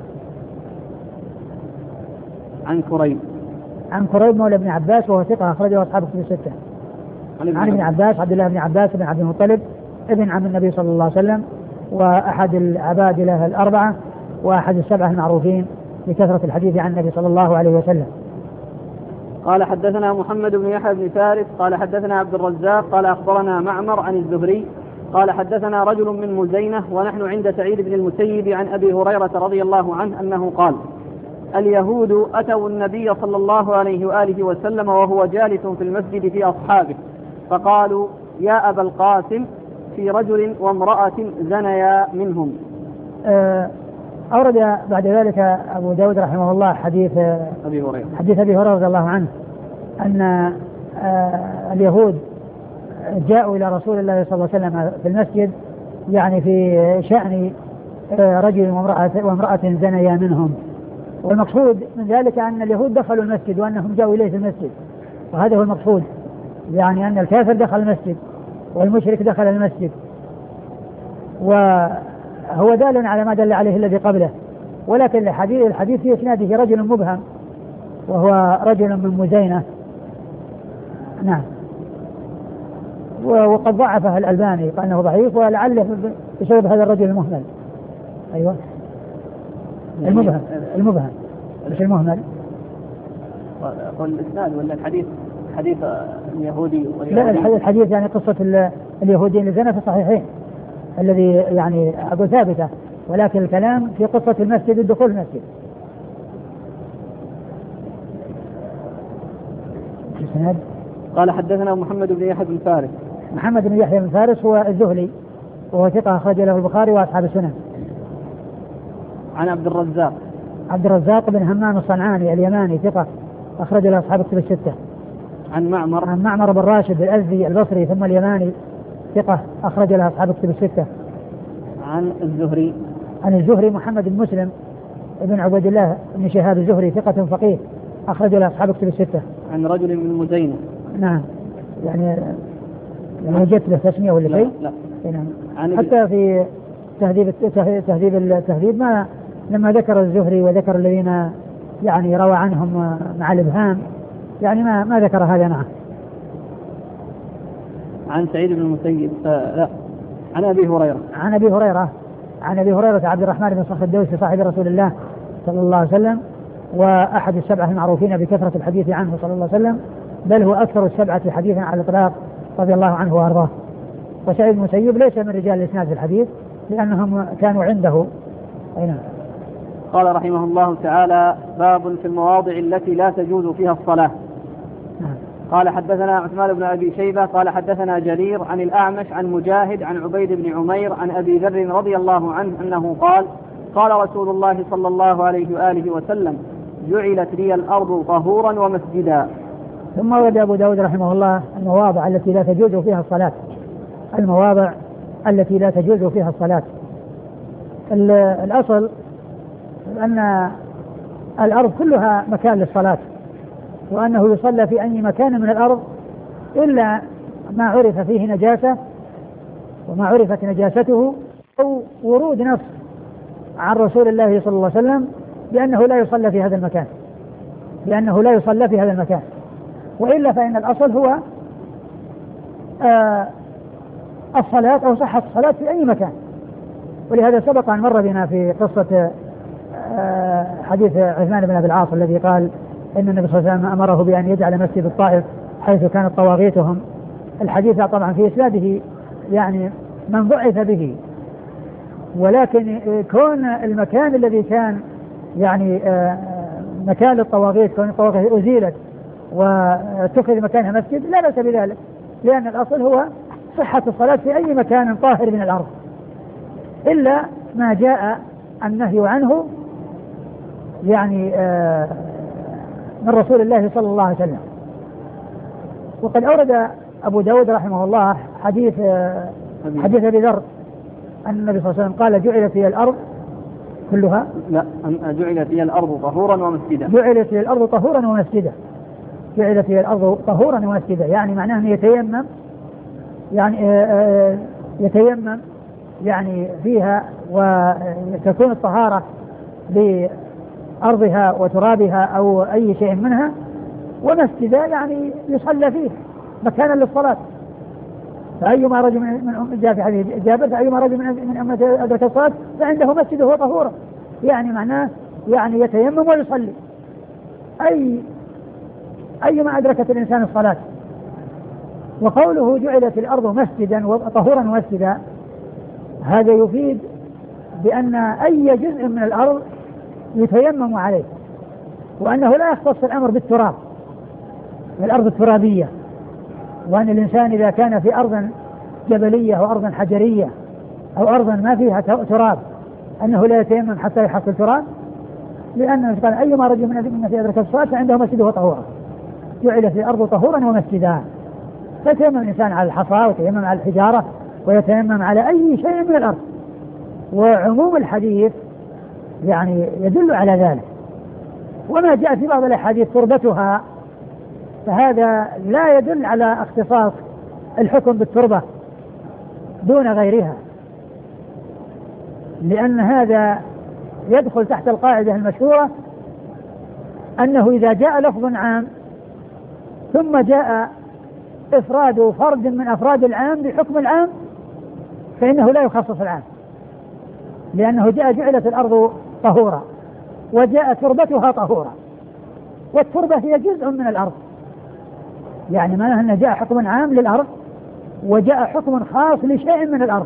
عن كريب. عن كريب مولى ابن عباس، وهو ثقة أخرجه أصحاب الكتب الستة. عن ابن عباس عبد الله بن عباس بن عبد المطلب ابن عم النبي صلى الله عليه وسلم، وأحد العبادلة الأربعة، وأحد السبعة المعروفين بكثرة الحديث عن النبي صلى الله عليه وسلم. قال حدثنا محمد بن يحيى بن فارس قال حدثنا عبد الرزاق قال أخبرنا معمر عن الزهري قال حدثنا رجل من مزينة ونحن عند سعيد بن المسيب عن أبي هريرة رضي الله عنه أنه قال: اليهود أتوا النبي صلى الله عليه وآله وسلم وهو جالس في المسجد في أصحابه، فقالوا: يا أبا القاسم، في رجل وامرأة زنيا منهم. أورد بعد ذلك أبو داود رحمه الله حديث أبي هريرة حديث أبي هريرة رضي الله عنه أن اليهود جاءوا إلى رسول الله صلى الله عليه وسلم في المسجد، يعني في شأن رجل وامرأة, وامرأة زنيا منهم. والمقصود من ذلك أن اليهود دخلوا المسجد وأنهم جاءوا إليه في المسجد، وهذا هو المقصود، يعني أن الكافر دخل المسجد والمشرك دخل المسجد، وهو دال على ما دل عليه الذي قبله. ولكن الحديث, الحديث في إسناده رجل مبهم وهو رجل من مزينة. نعم. وقد ضعفه الألباني قال أنه ضعيف، ولعله بسبب هذا الرجل المهمل. أيوة المبهم المبهم مش المهمل. قل الإسناد ولا الحديث حديث اليهودي؟ لا، الحديث يعني قصة اليهودي اللي زنى في الصحيحين الذي يعني أقول ثابتة، ولكن الكلام في قصة المسجد الدخول المسجد. قال حدثنا محمد بن يحيى بن فارس. محمد بن يحيى بن فارس هو الزهري، وهو ثقة أخرج له البخاري وأصحاب السنن. عن عبد الرزاق. عبد الرزاق بن همام الصنعاني اليماني ثقة أخرج له أصحاب الكتب الستة. عن معمر. عن معمر بن راشد الأزدي البصري ثم اليماني ثقة أخرج له أصحاب الكتب الستة. عن الزهري. عن الزهري محمد بن مسلم ابن عبد الله بن شهاب الزهري ثقة فقيه أخرج له أصحاب الكتب الستة. عن رجل من مزينة. نعم، يعني يعني وجدت له تسمية ولا شيء؟ لا, لا. يعني حتى في تهذيب تهذيب التهذيب ما لما ذكر الزهري وذكر الذين يعني روى عنهم مع الإبهام، يعني ما ما ذكر هذا معه. عن سعيد بن المسيب. آه لا عن أبي هريرة. عن أبي هريرة عن أبي هريرة عبد الرحمن بن صخر الدوسي صاحب رسول الله صلى الله عليه وسلم، وأحد السبعة المعروفين بكثرة الحديث عنه صلى الله عليه وسلم، بل هو أكثر السبعة حديثا على الإطلاق رضي الله عنه وأرضاه. وسعيد بن المسيب ليس من رجال الإسناد في الحديث لأنهم كانوا عنده. أين؟ قال رحمه الله تعالى: باب في المواضع التي لا تجوز فيها الصلاة. قال حدثنا عثمان بن أبي شيبة قال حدثنا جرير عن الأعمش عن مجاهد عن عبيد بن عمير عن أبي ذر رضي الله عنه أنه قال: قال رسول الله صلى الله عليه وآله وسلم: جعلت لي الأرض طهورا ومسجدا. ثم ورد أبو داود رحمه الله المواضع التي لا تجوز فيها الصلاة. المواضع التي لا تجوز فيها الصلاة. الأصل أن الأرض كلها مكان للصلاة، وأنه يصلى في أي مكان من الأرض إلا ما عرف فيه نجاسة وما عرفت نجاسته أو ورود نص عن رسول الله صلى الله عليه وسلم بأنه لا يصلى في هذا المكان. لأنه لا يصلى في هذا المكان. وإلا فإن الأصل هو آه الصلاة أو صحة الصلاة في أي مكان. ولهذا سبق أن مر بنا في قصة آه حديث عثمان بن أبي العاص الذي قال إن النبي صلى الله عليه وسلم أمره بأن يجعل مسجد الطائف حيث كانت طواغيتهم. الحديث طبعا في إسناده يعني من ضعف به، ولكن كون المكان الذي كان يعني آه مكان للطواغيت، كون الطواغيت أزيلت واتخذ مكانها مسجد لا بأس بذلك، لأن الأصل هو صحة الصلاة في أي مكان طاهر من الأرض، إلا ما جاء النهي عنه يعني آه من رسول الله صلى الله عليه وسلم. وقد أورد أبو داود رحمه الله حديث آه حديث أبي ذر أن النبي صلى الله عليه وسلم قال جعلت لي الأرض كلها، لا جعلت لي الأرض طهورا ومسجدا، جعلت لي الأرض طهورا ومسجدا، جعلت لي الأرض طهورا ومسجدا، يعني معناه أن يتيمم يعني آآ آآ يتيمم يعني فيها وتكون الطهارة بأرضها وترابها أو أي شيء منها، ومسجدا يعني يصلى فيه مكانا للصلاة. فأيما رجل من جاء في حديث جابر فأيما رجل من أمة أدرك الصلاة فعنده مسجد وهو طهورا، يعني معناه يعني يتيمم ويصلي أي أيما أدركت الإنسان الصلاة. وقوله جعلت الأرض مسجدا وطهورا ومسجدا هذا يفيد بأن أي جزء من الأرض يتيمم عليه، وأنه لا يختص الأمر بالتراب، الأرض الترابية، وأن الإنسان إذا كان في أرض جبلية أو أرض حجرية أو أرض ما فيها تراب أنه لا يتيمم حتى يحصل تراب، لأنه قال أيما رجل من الناس أدرك الصلاة فعنده مسجد وطهورا، جعلت الأرض طهورا ومسجدا. فيتيمم الإنسان على الحصى ويتيمم على الحجارة ويتيمم على أي شيء من الأرض. وعموم الحديث يعني يدل على ذلك. وما جاء في بعض الأحاديث تربتها فهذا لا يدل على اختصاص الحكم بالتربة دون غيرها، لأن هذا يدخل تحت القاعدة المشهورة أنه إذا جاء لفظ عام ثم جاء إفراد فرد من أفراد العام بحكم العام فإنه لا يخصص العام، لأنه جاء جعلت الأرض طهورا وجاء تربتها طهورا، والتربة هي جزء من الأرض، يعني معناه أنه جاء حكم عام للأرض وجاء حكم خاص لشيء من الأرض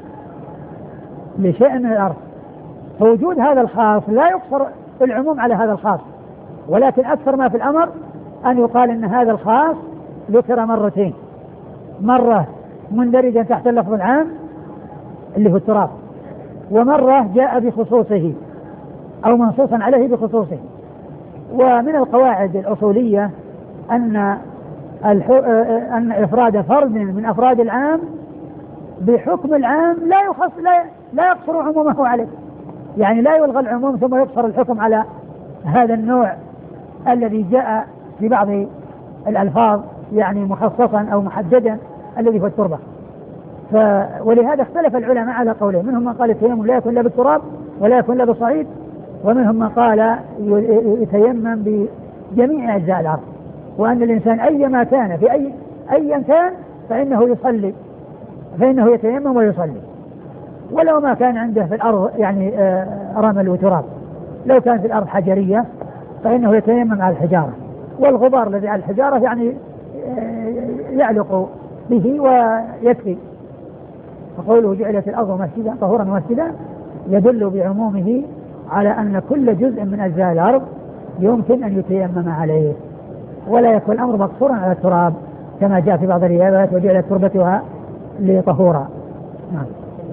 لشيء من الأرض فوجود هذا الخاص لا يقصر العموم على هذا الخاص، ولكن أكثر ما في الأمر أن يقال أن هذا الخاص ذكر مرتين، مرة مندرجا تحت اللفظ العام اللي هو التراب، ومرة جاء بخصوصه أو منصوصا عليه بخصوصه. ومن القواعد الأصولية أن أن إفراد فرد من أفراد العام بحكم العام لا يخص لا, لا يقصر عمومه عليه، يعني لا يلغى العموم ثم يقصر الحكم على هذا النوع الذي جاء في بعض الألفاظ يعني مخصصا أو محددا الذي هو التربة. ف ولهذا اختلف العلماء على قولين، منهم من قال التيمم لا يكون لا بالتراب ولا يكون لا بالصعيد، ومنهم من قال يتيمم بجميع أجزاء الأرض، وأن الإنسان أيما كان في أي أيا كان فإنه يصلي فإنه يتيمم ويصلي، ولو ما كان عنده في الأرض يعني رمل وتراب، لو كان في الأرض حجرية فإنه يتيمم على الحجارة، والغبار الذي على الحجارة يعني يعلق به ويكفي. فقوله جعلت الأرض مسجدا طهورا ومسجدا يدل بعمومه على أن كل جزء من أجزاء الأرض يمكن أن يتيمم عليه، ولا يكون الأمر مقصورا على التراب كما جاء في بعض الروايات وجعلت تربتها لطهورا. نعم.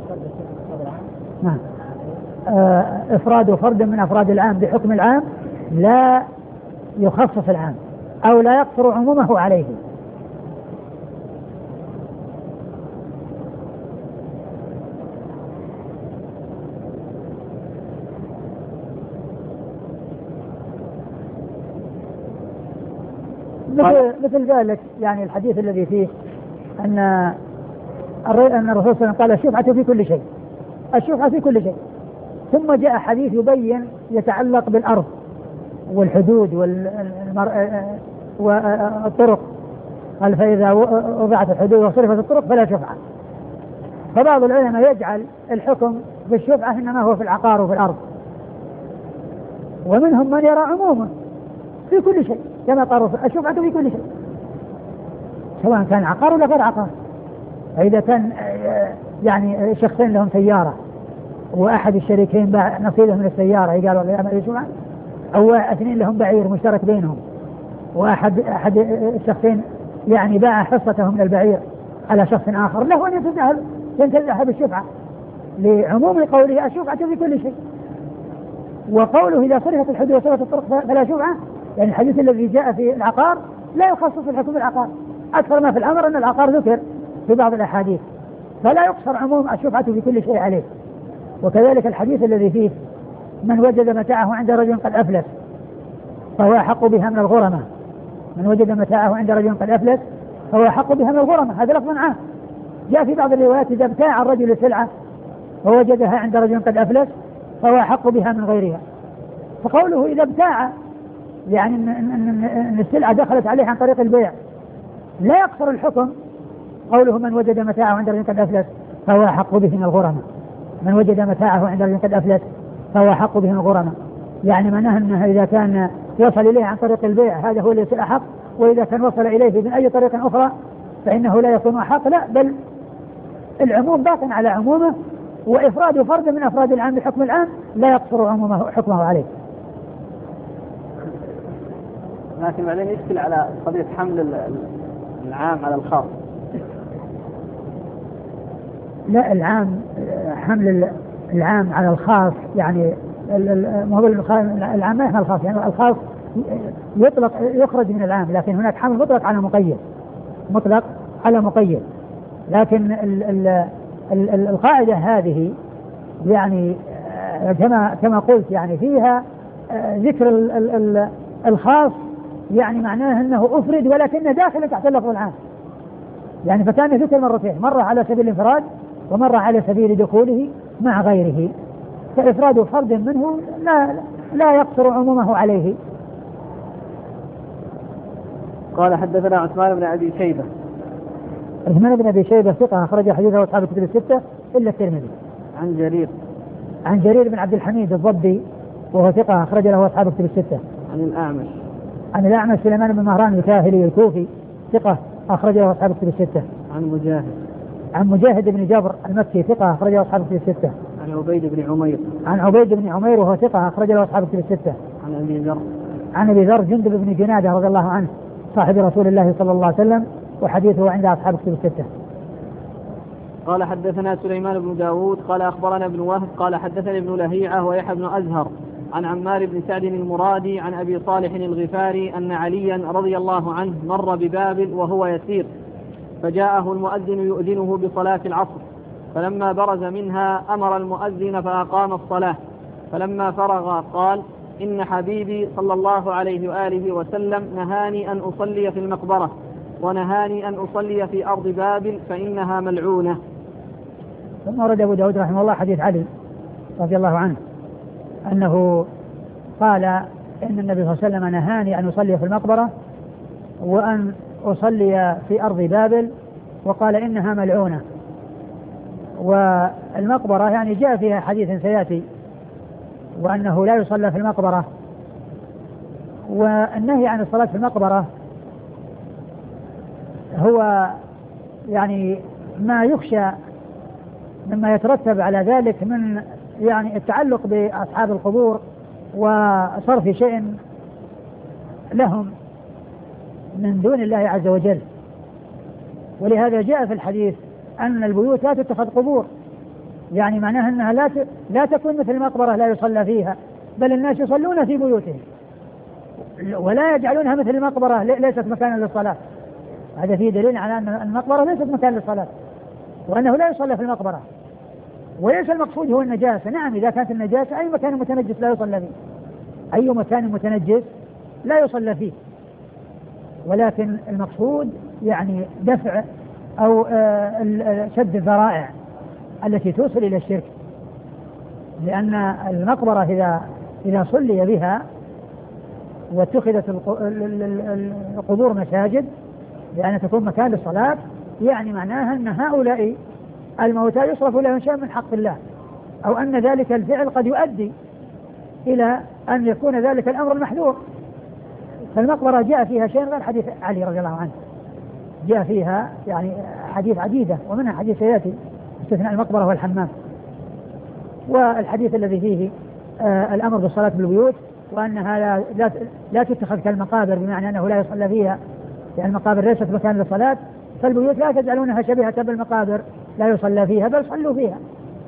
نعم. آه إفراد فرد من أفراد العام بحكم العام لا يخصص العام أو لا يقصر عمومه عليه. مثل, مثل ذلك يعني الحديث الذي فيه أن أن الرسول صلى الله عليه وسلم قال الشفعة في كل شيء، الشفعة في كل شيء، ثم جاء حديث يبين يتعلق بالأرض والحدود والطرق، قال فإذا وضعت الحدود وصرفت الطرق فلا شفعة. فبعض العلماء يجعل الحكم بالشفعة إنما هو في العقار وفي الأرض، ومنهم من يرى عمومه في كل شيء كما قالوا الشفعة في كل شيء سواء كان عقار ولا غير عقار. فإذا كان يعني شخصين لهم سيارة وأحد الشريكين باع نصيبه من السيارة قالوا لا يعمل شفعة، أو اثنين لهم بعير مشترك بينهم وأحد أحد الشخصين يعني باع حصته من البعير على شخص آخر، له أن ينتزعها بالشفعة لعموم قوله الشفعة في كل شيء. وقوله إذا صرفت الحدود وصرفت الطرق فلا شفعة، يعني الحديث الذي جاء في العقار لا يخصص الحكم بالعقار، أكثر ما في الأمر أن العقار ذكر في بعض الأحاديث، فلا يقصر عموم الشفعة في كل شيء عليه. وكذلك الحديث الذي فيه من وجد متاعه عند رجل قد أفلس فهو أحق بها من الغرمة، من وجد متاعه عند رجل قد أفلس فهو أحق بها من الغرمة، هذا لفظ عام. جاء في بعض الروايات إذا ابتاع الرجل السلعة ووجدها عند رجل قد أفلس فهو أحق بها من غيرها. فقوله إذا ابتاع يعني أن السلعة دخلت عليه عن طريق البيع لا يقصر الحكم. قوله من وجد متاعه عند رجل قد أفلس فهو أحق به من الغرمة، من وجد متاعه عند رجل قد أفلس فهو أحق به من الغرمة، يعني معناه أنه إذا كان يصل إليه عن طريق البيع هذا هو الذي أحق، وإذا كان وصل إليه من أي طريق أخرى فإنه لا يكون أحق. لا، بل العموم باق على عمومه، وإفراد فرد من أفراد العام بحكم العام لا يقصر عمومه حكمه عليه. لكن بعدين يشكل على قضية حمل العام على الخاص. لا، العام حمل العام على الخاص يعني العام ما يحمل الخاص، يعني الخاص يطلق يخرج من العام، لكن هناك حمل مطلق على مقيد، مطلق على مقيد. لكن ال ال ال القاعدة هذه يعني كما كما قلت يعني فيها ذكر ال ال الخاص، يعني معناه أنه أفرد ولكنه داخل تحت اللفظ العام، يعني فكان ذكر مرتين، مرة على سبيل الانفراد ومرة على سبيل دخوله مع غيره، فإفراد فرد منه لا لا يقصر عمومه عليه. قال حدثنا عثمان بن أبي شيبة. عثمان بن أبي شيبة ثقة أخرج حديثه أصحاب الكتب الستة إلا الترمذي. عن جرير. عن جرير بن عبد الحميد الضبي وهو ثقة أخرج له أصحاب الكتب الستة. عن الأعمش. عن الأعمش سليمان بن مهران الكاهلي الكوفي ثقة أخرج له أصحاب الكتب الستة. عن مجاهد. عن مجاهد بن جبر المكي ثقة أخرج له أصحاب الكتب الستة. عن عبيد بن عمير. عن عبيد بن عمير وهو ثقة أخرج له أصحاب الكتب الستة. عن أبي ذر. عن أبي ذر جندب بن جنادة رضي الله عنه صاحب رسول الله صلى الله عليه وسلم، وحديثه عند أصحاب الكتب الستة. قال حدثنا سليمان بن داود قال أخبرنا ابن وهب قال حدثني ابن لهيعة ويحيى بن أزهر عن عمار بن سعد المرادي عن أبي صالح الغفاري أن عليا رضي الله عنه مر ببابل وهو يسير، فجاءه المؤذن يؤذنه بصلاة العصر، فلما برز منها أمر المؤذن فأقام الصلاة، فلما فرغ قال: إن حبيبي صلى الله عليه وآله وسلم نهاني أن أصلي في المقبرة، ونهاني أن أصلي في أرض بابل فإنها ملعونة. ثم ورد أبو داود رحمه الله حديث علي رضي الله عنه أنه قال إن النبي صلى الله عليه وسلم نهاني أن أصلي في المقبرة وأن أصلي في أرض بابل، وقال إنها ملعونة. والمقبرة يعني جاء فيها حديث سيأتي وأنه لا يصلى في المقبرة، والنهي عن الصلاة في المقبرة هو يعني ما يخشى مما يترتب على ذلك من يعني التعلق بأصحاب القبور وصرف شيء لهم من دون الله عز وجل. ولهذا جاء في الحديث أن البيوت لا تتخذ قبور، يعني معناها أنها لا لا تكون مثل المقبرة لا يصلى فيها، بل الناس يصلون في بيوتهم ولا يجعلونها مثل المقبرة ليست مكانا للصلاة. هذا فيه دليل على أن المقبرة ليست مكان للصلاة، وأنه لا يصلى في المقبرة. وليس المقصود هو النجاسة، نعم إذا كانت النجاسة أي مكان متنجس لا يصلى فيه، أي مكان متنجس لا يصلى فيه، ولكن المقصود يعني دفع أو شد الذرائع التي توصل إلى الشرك، لأن المقبرة إذا إذا صلي بها واتخذت القبور مساجد لأن تكون مكان للصلاة، يعني معناها أن هؤلاء الموتى يصرف لهم شيء من حق الله، أو أن ذلك الفعل قد يؤدي إلى أن يكون ذلك الأمر المحذور. فالمقبرة جاء فيها شيء غير حديث علي رضي الله عنه، جاء فيها يعني حديث عديدة ومنها حديث سيأتي استثناء المقبرة والحمام، والحديث الذي فيه آه الأمر بالصلاة بالبيوت، وأنها لا, لا, لا تتخذ كالمقابر بمعنى أنه لا يصلى فيها، يعني المقابر ليست مكان للصلاة، فالبيوت لا تجعلونها شبيهة بالمقابر لا يصلى فيها بل صلوا فيها.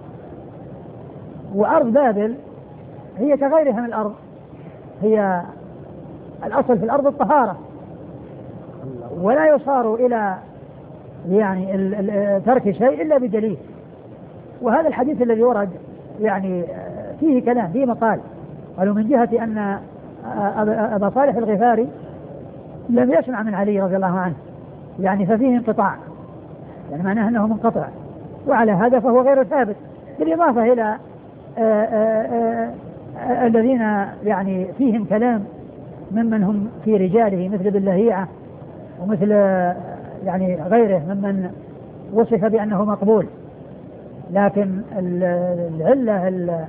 وأرض بابل هي كغيرها من الأرض، هي الأصل في الأرض الطهارة، ولا يصار إلى يعني ال ال ترك شيء إلا بدليل. وهذا الحديث الذي ورد يعني فيه كلام، فيه مقال، قالوا من جهة أن أبا صالح الغفاري لم يسمع من علي رضي الله عنه، يعني ففيه انقطاع، يعني معناه أنه منقطع، وعلى هذا فهو غير ثابت، بالإضافة إلى آآ آآ آآ الذين يعني فيهم كلام ممن هم في رجاله مثل ابن لهيعة ومثل يعني غيره ممن وصف بأنه مقبول، لكن العلة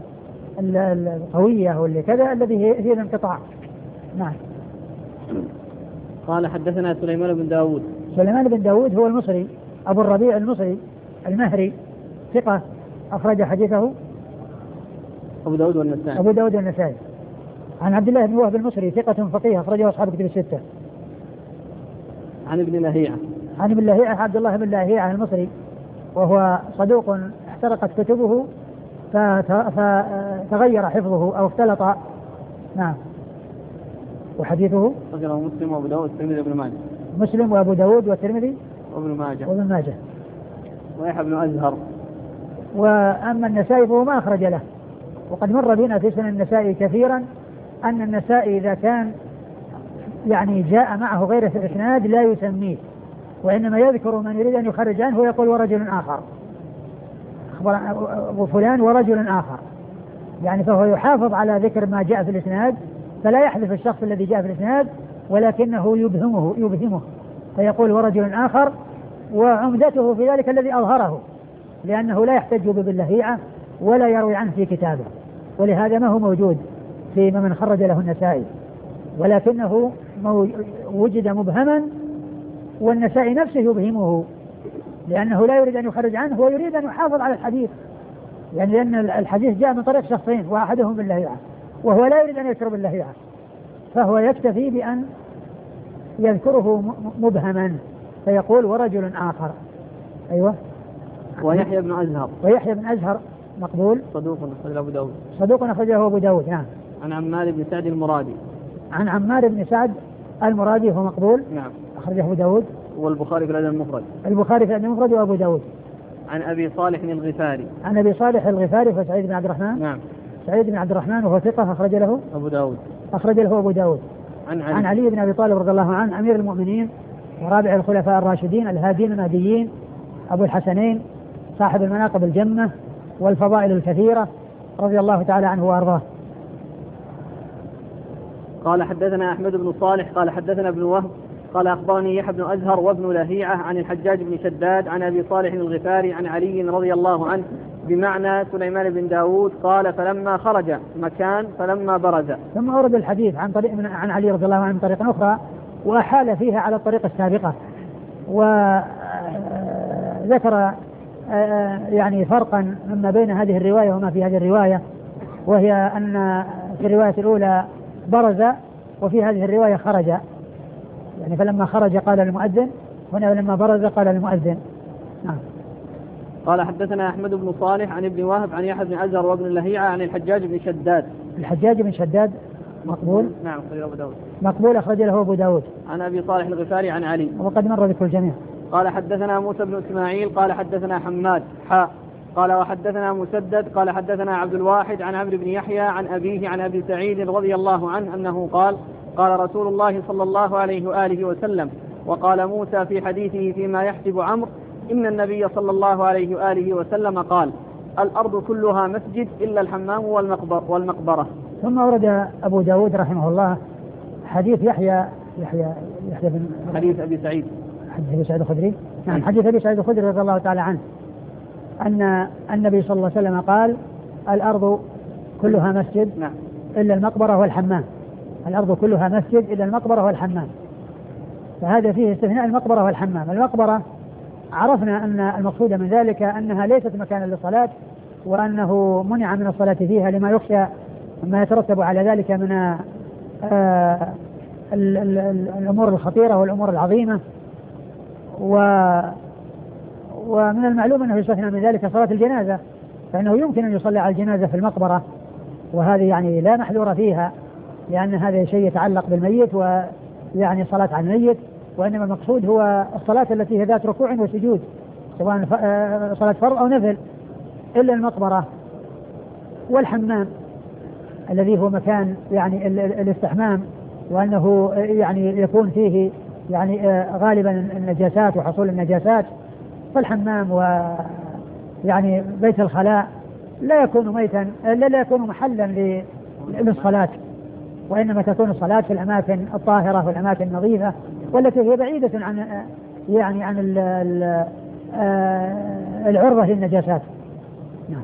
القوية واللي كذا الذي هي الانقطاع. نعم. قال حدثنا سليمان بن داود. سليمان بن داود هو المصري أبو الربيع المصري المهري، ثقة أخرج حديثه أبو داود والنسائي. أبو داود والنسائي. عن عبد الله بن وهب المصري ثقة فقيه أخرجه أصحاب كتب الستة. عن ابن لهيعة. عن ابن لهيعة عبد الله بن لهيعة المصري، وهو صدوق احترقت كتبه فتغير حفظه أو اختلط. نعم. وحديثه أخرجه مسلم وأبو داود والترمذي وابن ماجه. مسلم وأبو داود والترمذي وابن ماجه. وابن ماجه. ويحيى بن أزهر. وأما النسائي فهو ما أخرج له، وقد مر بنا في سنن النسائي كثيرا أن النسائي إذا كان يعني جاء معه غير في الإسناد لا يسميه، وإنما يذكر من يريد أن يخرج عنه ويقول ورجل آخر، أخبر فلان ورجل آخر، يعني فهو يحافظ على ذكر ما جاء في الإسناد، فلا يحذف الشخص الذي جاء في الإسناد، ولكنه يبهمه يبهمه فيقول ورجل آخر. وعمدته في ذلك الذي أظهره، لأنه لا يحتج بابن لهيعة ولا يروي عنه في كتابه، ولهذا ما هو موجود في من خرج له النسائي، ولكنه وجد مبهما، والنسائي نفسه يبهمه لأنه لا يريد أن يخرج عنه، هو يريد أن يحافظ على الحديث، يعني لأن الحديث جاء من طريق شخصين وأحدهم باللهيعة، وهو لا يريد أن يذكر باللهيعة، فهو يكتفي بأن يذكره مبهما فيقول ورجل آخر. أيوة. ويحيى بن أزهر. ويحيى بن أزهر مقبول صدوق أخرجه أبو داود. صدوق أخرجه أبو داود. نعم. عن عمار بن سعد المرادي. عن عمار بن سعد المرادي هو مقبول. نعم. أخرجه أبو داود. والبخاري في الأدب المفرد. البخاري في الأدب المفرد وأبو داود. عن أبي صالح الغفاري. عن أبي صالح الغفاري وسعيد بن عبد الرحمن. نعم. سعيد بن عبد الرحمن وهو ثقة أخرج له أبو داود. أخرج له أبو داود. عن علي. عن علي بن أبي طالب رضي الله عنه أمير المؤمنين ورابع الخلفاء الراشدين الهادين المهديين أبو الحسنين صاحب المناقب الجمة والفضائل الكثيرة رضي الله تعالى عنه وأرضاه. قال حدثنا أحمد بن صالح قال حدثنا ابن وهب قال أخبرني يحيى بن أزهر وابن لهيعة عن الحجاج بن شداد عن أبي صالح الغفاري عن علي رضي الله عنه بمعنى سليمان بن داود قال فلما خرج مكان فلما برز. ثم أورد الحديث عن طريق من عن علي رضي الله عنه من طريق أخرى وأحال فيها على الطريقة السابقة، وذكر يعني فرقا مما بين هذه الرواية وما في هذه الرواية، وهي أن في الرواية الأولى برز وفي هذه الرواية خرج، يعني فلما خرج قال المؤذن، هنا لما برز قال المؤذن. نعم. قال حدثنا أحمد بن صالح عن ابن وهب عن يحيى بن أزهر وابن لهيعة عن الحجاج بن شداد. الحجاج بن شداد مقبول. نعم أخرجه أبو داود. مقبول أخرج له أبو داود. عن أبي صالح الغفاري عن علي وقد مر ذكر الجميع. قال حدثنا موسى بن إسماعيل قال حدثنا حماد حاء قال وحدثنا مسدد قال حدثنا عبد الواحد عن عمرو بن يحيى عن أبيه عن أبي سعيد رضي الله عنه أنه قال قال رسول الله صلى الله عليه وآله وسلم وقال موسى في حديثه فيما يحسب عمرو إن النبي صلى الله عليه وآله وسلم قال الأرض كلها مسجد إلا الحمام والمقبرة. ثم ورد أبو داود رحمه الله حديث يحيى يحيى يحيى بن حديث أبي سعيد حديث أبي سعيد الخدري. نعم حديث أبي سعيد الخدري رضي الله تعالى عنه أن النبي صلى الله عليه وسلم قال الأرض كلها مسجد نعم. إلا المقبرة والحمام. الأرض كلها مسجد إلا المقبرة والحمام. فهذا فيه استثناء المقبرة والحمام. المقبرة عرفنا أن المقصود من ذلك أنها ليست مكانا للصلاة، وأنه منع من الصلاة فيها لما يخشى ما يترتب على ذلك من آه ال ال ال الأمور الخطيرة والأمور العظيمة. و ومن المعلوم أنه يستثنى من ذلك صلاة الجنازة، فإنه يمكن أن يصلى على الجنازة في المقبرة، وهذه يعني لا محذور فيها، لأن هذا شيء يتعلق بالميت ويعني صلاة على الميت. وإنما المقصود هو الصلاة التي هي ذات ركوع وسجود، سواء صلاة فرض أو نفل، إلا المقبرة والحمام الذي هو مكان يعني الاستحمام، وأنه يعني يكون فيه يعني غالبا النجاسات وحصول النجاسات. فالحمام ويعني بيت الخلاء لا يكون ميتا، لا, لا يكون محلا للصلاة، وإنما تكون الصلاة في الأماكن الطاهرة والأماكن النظيفة والتي هي بعيدة عن يعني عن ال ال العرضة للنجاسات. نعم.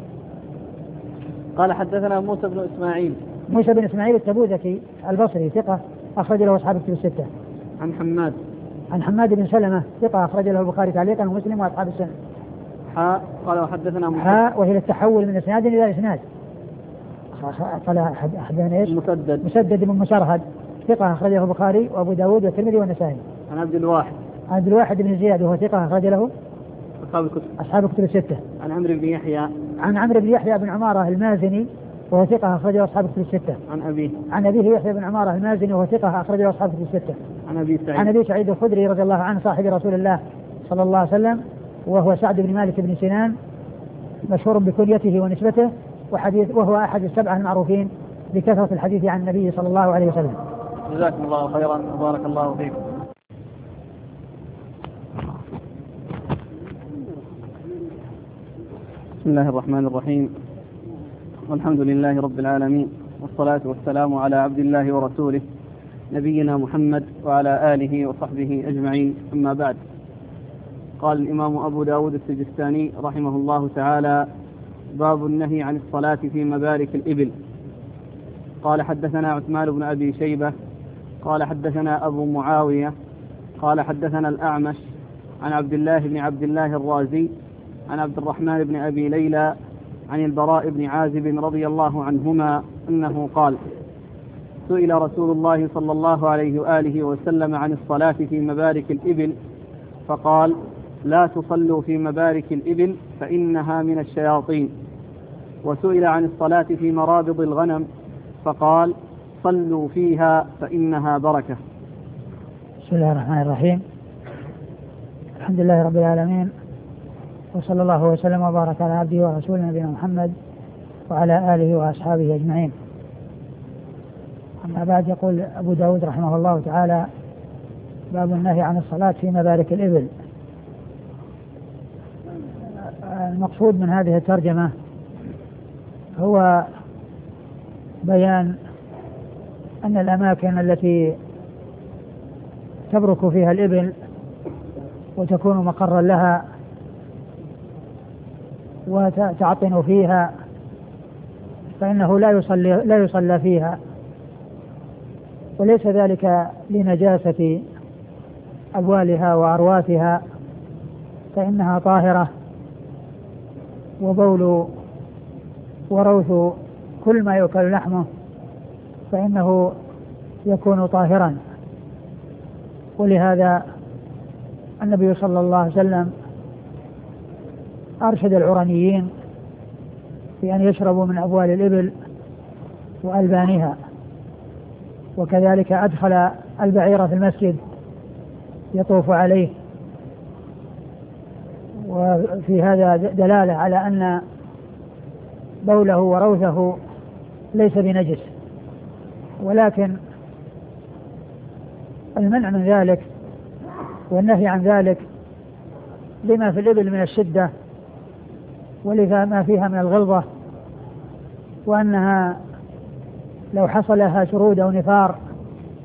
قال حدثنا موسى بن إسماعيل. موسى بن إسماعيل التبوذكي البصري ثقة أخرج له أصحاب الكتب الستة. عن حماد. عن حماد بن سلمة ثقة أخرج له البخاري تعليقا ومسلم وأصحاب السنة. حاء قال وحدثنا حاء وهي التحول من إسناد إلى إسناد. قال حدثنا إيش؟ مسدد. مسدد بن مسرهد ثقة أخرج له البخاري وأبو داود والترمذي والنسائي. عن عبد الواحد. عن عبد الواحد بن زياد وهو ثقة أخرج له أصحاب الكتب. أصحاب الكتب الستة. عن عمرو بن يحيى. عن عمرو بن يحيى بن عمارة المازني وهو ثقة أخرج له أصحاب الكتب الستة. عن أبيه. عن أبيه يحيى بن عمارة المازني وهو ثقة أخرج له أصحاب الكتب الستة. عن أبي سعيد. عن أبي سعيد الخدري رضي الله عنه صاحب رسول الله صلى الله عليه وسلم، وهو سعد بن مالك بن سنان مشهور بكنيته ونسبته، وحديث وهو أحد السبعة المعروفين بكثرة الحديث عن النبي صلى الله عليه وسلم. جزاكم الله خيرا وبارك الله فيكم. بسم الله الرحمن الرحيم، والحمد لله رب العالمين، والصلاة والسلام على عبد الله ورسوله نبينا محمد وعلى آله وصحبه أجمعين، أما بعد. قال الإمام أبو داود السجستاني رحمه الله تعالى: باب النهي عن الصلاة في مبارك الإبل. قال حدثنا عثمان بن أبي شيبة قال حدثنا أبو معاوية قال حدثنا الأعمش عن عبد الله بن عبد الله الرازي عن عبد الرحمن بن أبي ليلى عن البراء بن عازب رضي الله عنهما أنه قال: سئل رسول الله صلى الله عليه وآله وسلم عن الصلاة في مبارك الإبل فقال: لا تصلوا في مبارك الإبل فإنها من الشياطين. وسئل عن الصلاة في مرابض الغنم فقال: صلوا فيها فإنها بركة. بسم الله الرحمن الرحيم، الحمد لله رب العالمين، وصلى الله وسلم وبارك على عبده ورسوله نبينا محمد وعلى آله وأصحابه أجمعين. أما بعد، يقول أبو داود رحمه الله تعالى: باب النهي عن الصلاة في مبارك الإبل. المقصود من هذه الترجمة هو بيان أن الأماكن التي تبرك فيها الإبل وتكون مقرا لها وتعطن فيها فإنه لا يصلي لا يصلى فيها، وليس ذلك لنجاسة أبوالها وأرواثها، فإنها طاهرة، وبول وروث كل ما يؤكل لحمه فإنه يكون طاهرا. ولهذا النبي صلى الله عليه وسلم أرشد العرنيين في أن يشربوا من أبوال الإبل وألبانها، وكذلك أدخل البعير في المسجد يطوف عليه، وفي هذا دلالة على أن بوله وروثه ليس بنجس، ولكن المنع من ذلك والنهي عن ذلك لما في الإبل من الشدة ولذا ما فيها من الغلظة، وأنها لو حصل لها شرود أو نفار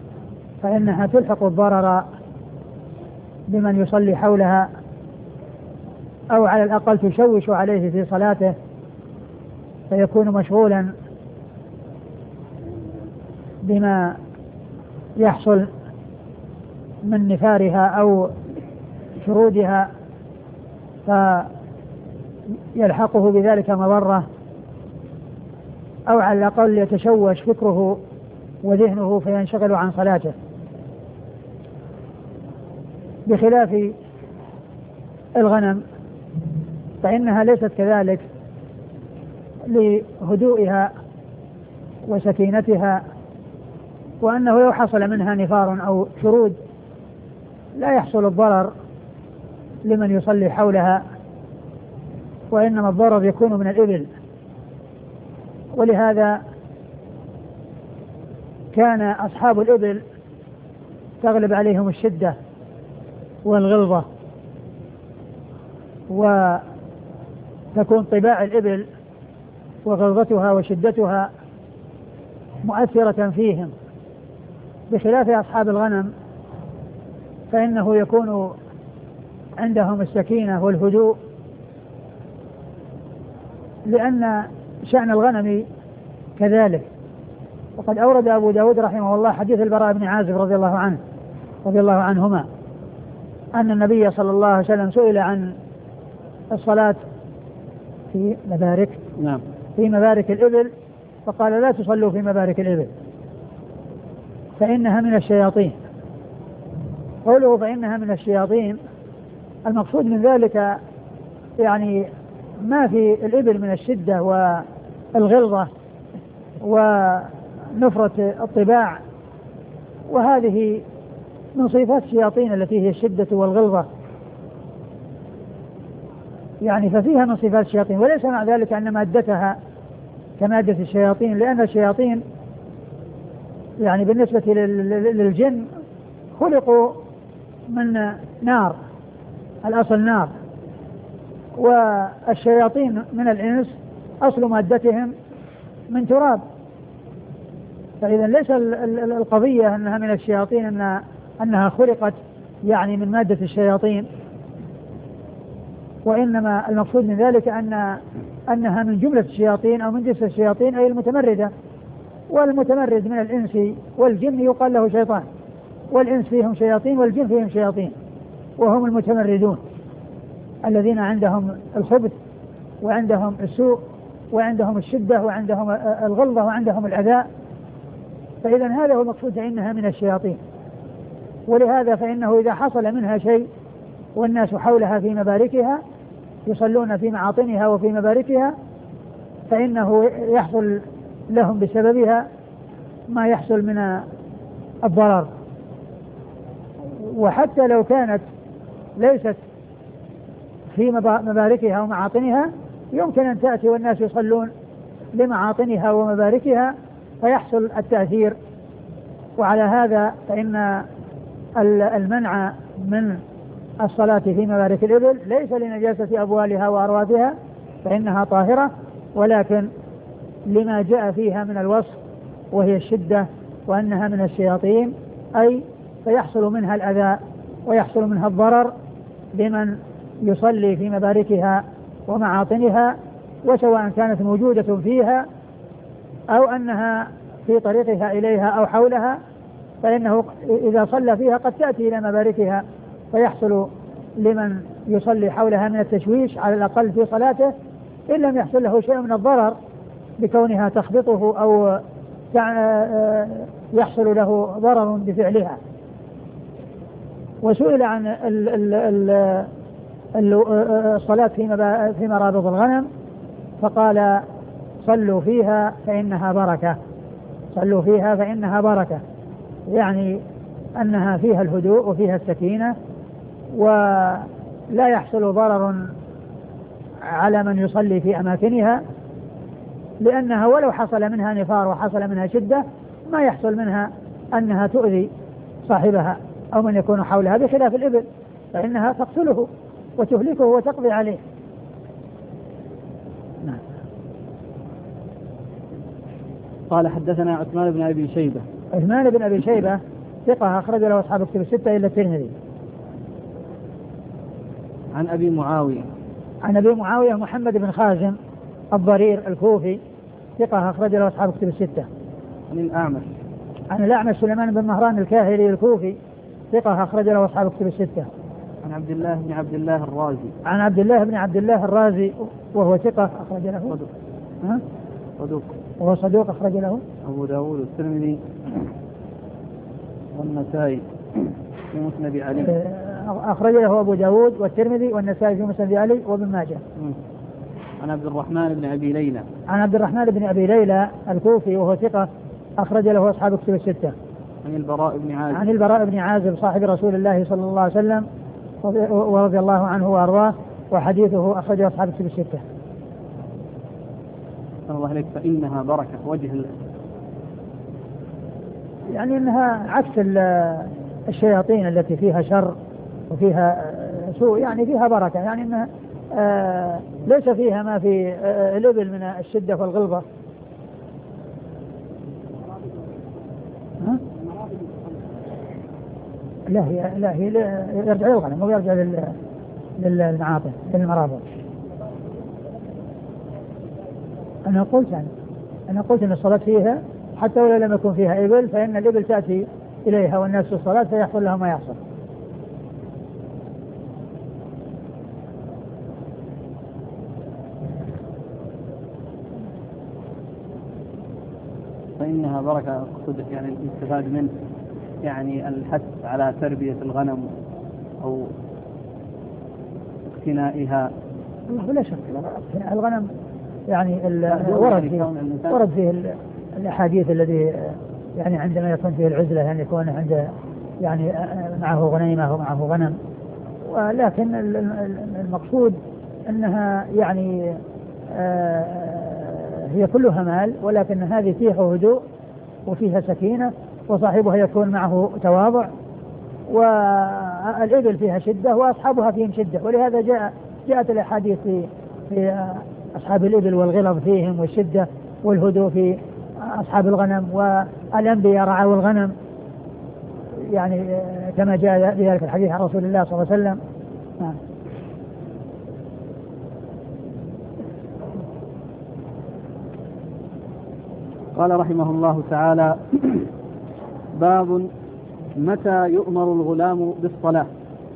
فإنها تلحق الضرر بمن يصلي حولها، أو على الأقل تشوش عليه في صلاته فيكون مشغولا بما يحصل من نفارها أو شرودها فيلحقه بذلك مضرة، أو على الأقل يتشوش فكره وذهنه فينشغل عن صلاته، بخلاف الغنم فإنها ليست كذلك لهدوئها وسكينتها، وأنه لو حصل منها نفار أو شرود لا يحصل الضرر لمن يصلي حولها، وإنما الضرر يكون من الإبل. ولهذا كان أصحاب الإبل تغلب عليهم الشدة والغلظة، وتكون طباع الإبل وغلظتها وشدتها مؤثرة فيهم، بخلاف أصحاب الغنم فإنه يكون عندهم السكينة والهدوء، لأن شأن الغنم كذلك. وقد أورد أبو داود رحمه الله حديث البراء بن عازب رضي الله عنه رضي الله عنهما أن النبي صلى الله عليه وسلم سئل عن الصلاة في مبارك نعم. في مبارك الإبل فقال لا تصلوا في مبارك الإبل فإنها من الشياطين. قوله فإنها من الشياطين المقصود من ذلك يعني ما في الإبل من الشدة والغلظة ونفرة الطباع، وهذه من صفات الشياطين التي هي الشدة والغلظة، يعني ففيها من صفات الشياطين، وليس مع ذلك أن مادتها كمادة الشياطين، لأن الشياطين يعني بالنسبة للجن خلقوا من نار، الأصل نار، والشياطين من الإنس أصل مادتهم من تراب. فإذا ليس القضية أنها من الشياطين أن أنها خلقت يعني من مادة الشياطين، وإنما المقصود من ذلك أن أنها من جملة الشياطين أو من جنس الشياطين أي المتمردة، والمتمرد من الإنس والجن يقال له شيطان، والإنس فيهم شياطين والجن فيهم شياطين، وهم المتمردون الذين عندهم الخبث وعندهم السوء وعندهم الشدة وعندهم الغلظة وعندهم العداء. فإذا هذا هو المقصود فإنها من الشياطين. ولهذا فإنه إذا حصل منها شيء والناس حولها في مباركها يصلون في معاطنها وفي مباركها فإنه يحصل لهم بسببها ما يحصل من الضرر. وحتى لو كانت ليست في مباركها ومعاطنها يمكن أن تأتي والناس يصلون لمعاطنها ومباركها فيحصل التأثير. وعلى هذا فإن المنع من الصلاة في مبارك الإبل ليس لنجاسة أبوالها وأرواثها فإنها طاهرة، ولكن لما جاء فيها من الوصف وهي الشدة وأنها من الشياطين، أي فيحصل منها الأذى ويحصل منها الضرر لمن يصلي في مباركها ومعاطنها، وسواء كانت موجودة فيها أو أنها في طريقها إليها أو حولها، فإنه إذا صلى فيها قد تأتي إلى مباركها فيحصل لمن يصلي حولها من التشويش على الأقل في صلاته، إن لم يحصل له شيء من الضرر بكونها تخبطه أو يحصل له ضرر بفعلها. وسئل عن الصلاة في مرابض الغنم فقال صلوا فيها فإنها بركة، صلوا فيها فإنها بركة، يعني أنها فيها الهدوء وفيها السكينة ولا يحصل ضرر على من يصلي في أماكنها، لأنها ولو حصل منها نفار وحصل منها شدة ما يحصل منها أنها تؤذي صاحبها أو من يكون حولها، بخلاف الإبل فإنها تقتله وتهلكه وتقضي عليه. نعم. قال حدثنا عثمان بن أبي شيبة. عثمان بن أبي شيبة ثقة أخرج له أصحاب الكتب الستة إلا الترمذي. عن أبي معاوية عن أبي معاوية محمد بن خازم الضرير الكوفي ثقة أخرج له أصحاب الكتب الستة. عن الأعمش عن الأعمش سليمان بن مهران الكاهلي الكوفي ثقة أخرج له أصحاب الكتب الستة. عن عبد الله بن عبد الله الرازي عن عبد الله بن عبد الله الرازي وهو ثقة أخرج له صدوق ها؟ صدوق وهو صدوق أخرج له أبو داود والترمذي والنسائي في مسند علي. أخرج له أبو داود والترمذي والنسائي في مسند علي وابن ماجه. عن عبد الرحمن بن أبي ليلى عن عبد الرحمن بن أبي ليلى الكوفي وهو ثقة أخرج له أصحاب الكتب الستة. عن البراء بن عازب عن البراء بن عازب صاحب رسول الله صلى الله عليه وسلم ورضي الله عنه وأرضاه وحديثه أخرج أصحاب الكتب الستة. صلى الله عليك فإنها بركة وجه الله، يعني إنها عكس الشياطين التي فيها شر وفيها سوء، يعني فيها بركة، يعني إنها آه ليس فيها ما في آه الإبل من الشدة والغلظة. ها؟ لا هي لا هي يرجع للغنم مو يرجع للمعاطف للمرابط. أنا قلت يعني أنا قلت إن الصلاة فيها حتى ولو لم يكن فيها إبل فإن الإبل تأتي إليها والناس في الصلاة فيحصل لها ما يحصل. فإنها بركة أقصد يعني الاستفاد منه يعني الحث على تربية الغنم أو اقتنائها. الله لا شك الغنم يعني ورد فيه ورد فيه الأحاديث الذي يعني عندما يكون فيه العزلة يعني يكون عنده يعني معه غنيمة ومعه غنم، ولكن المقصود أنها يعني هي كلها مال، ولكن هذه فيها هدوء وفيها سكينة وصاحبها يكون معه تواضع، والإبل فيها شدة وأصحابها فيهم شدة، ولهذا جاء جاءت الأحاديث في في أصحاب الإبل والغلظ فيهم والشدة والهدوء في أصحاب الغنم، والأنبياء رعوا الغنم يعني كما جاء بذلك الحديث عن رسول الله صلى الله عليه وسلم. نعم. قال رحمه الله تعالى: باب متى يؤمر الغلام بالصلاة.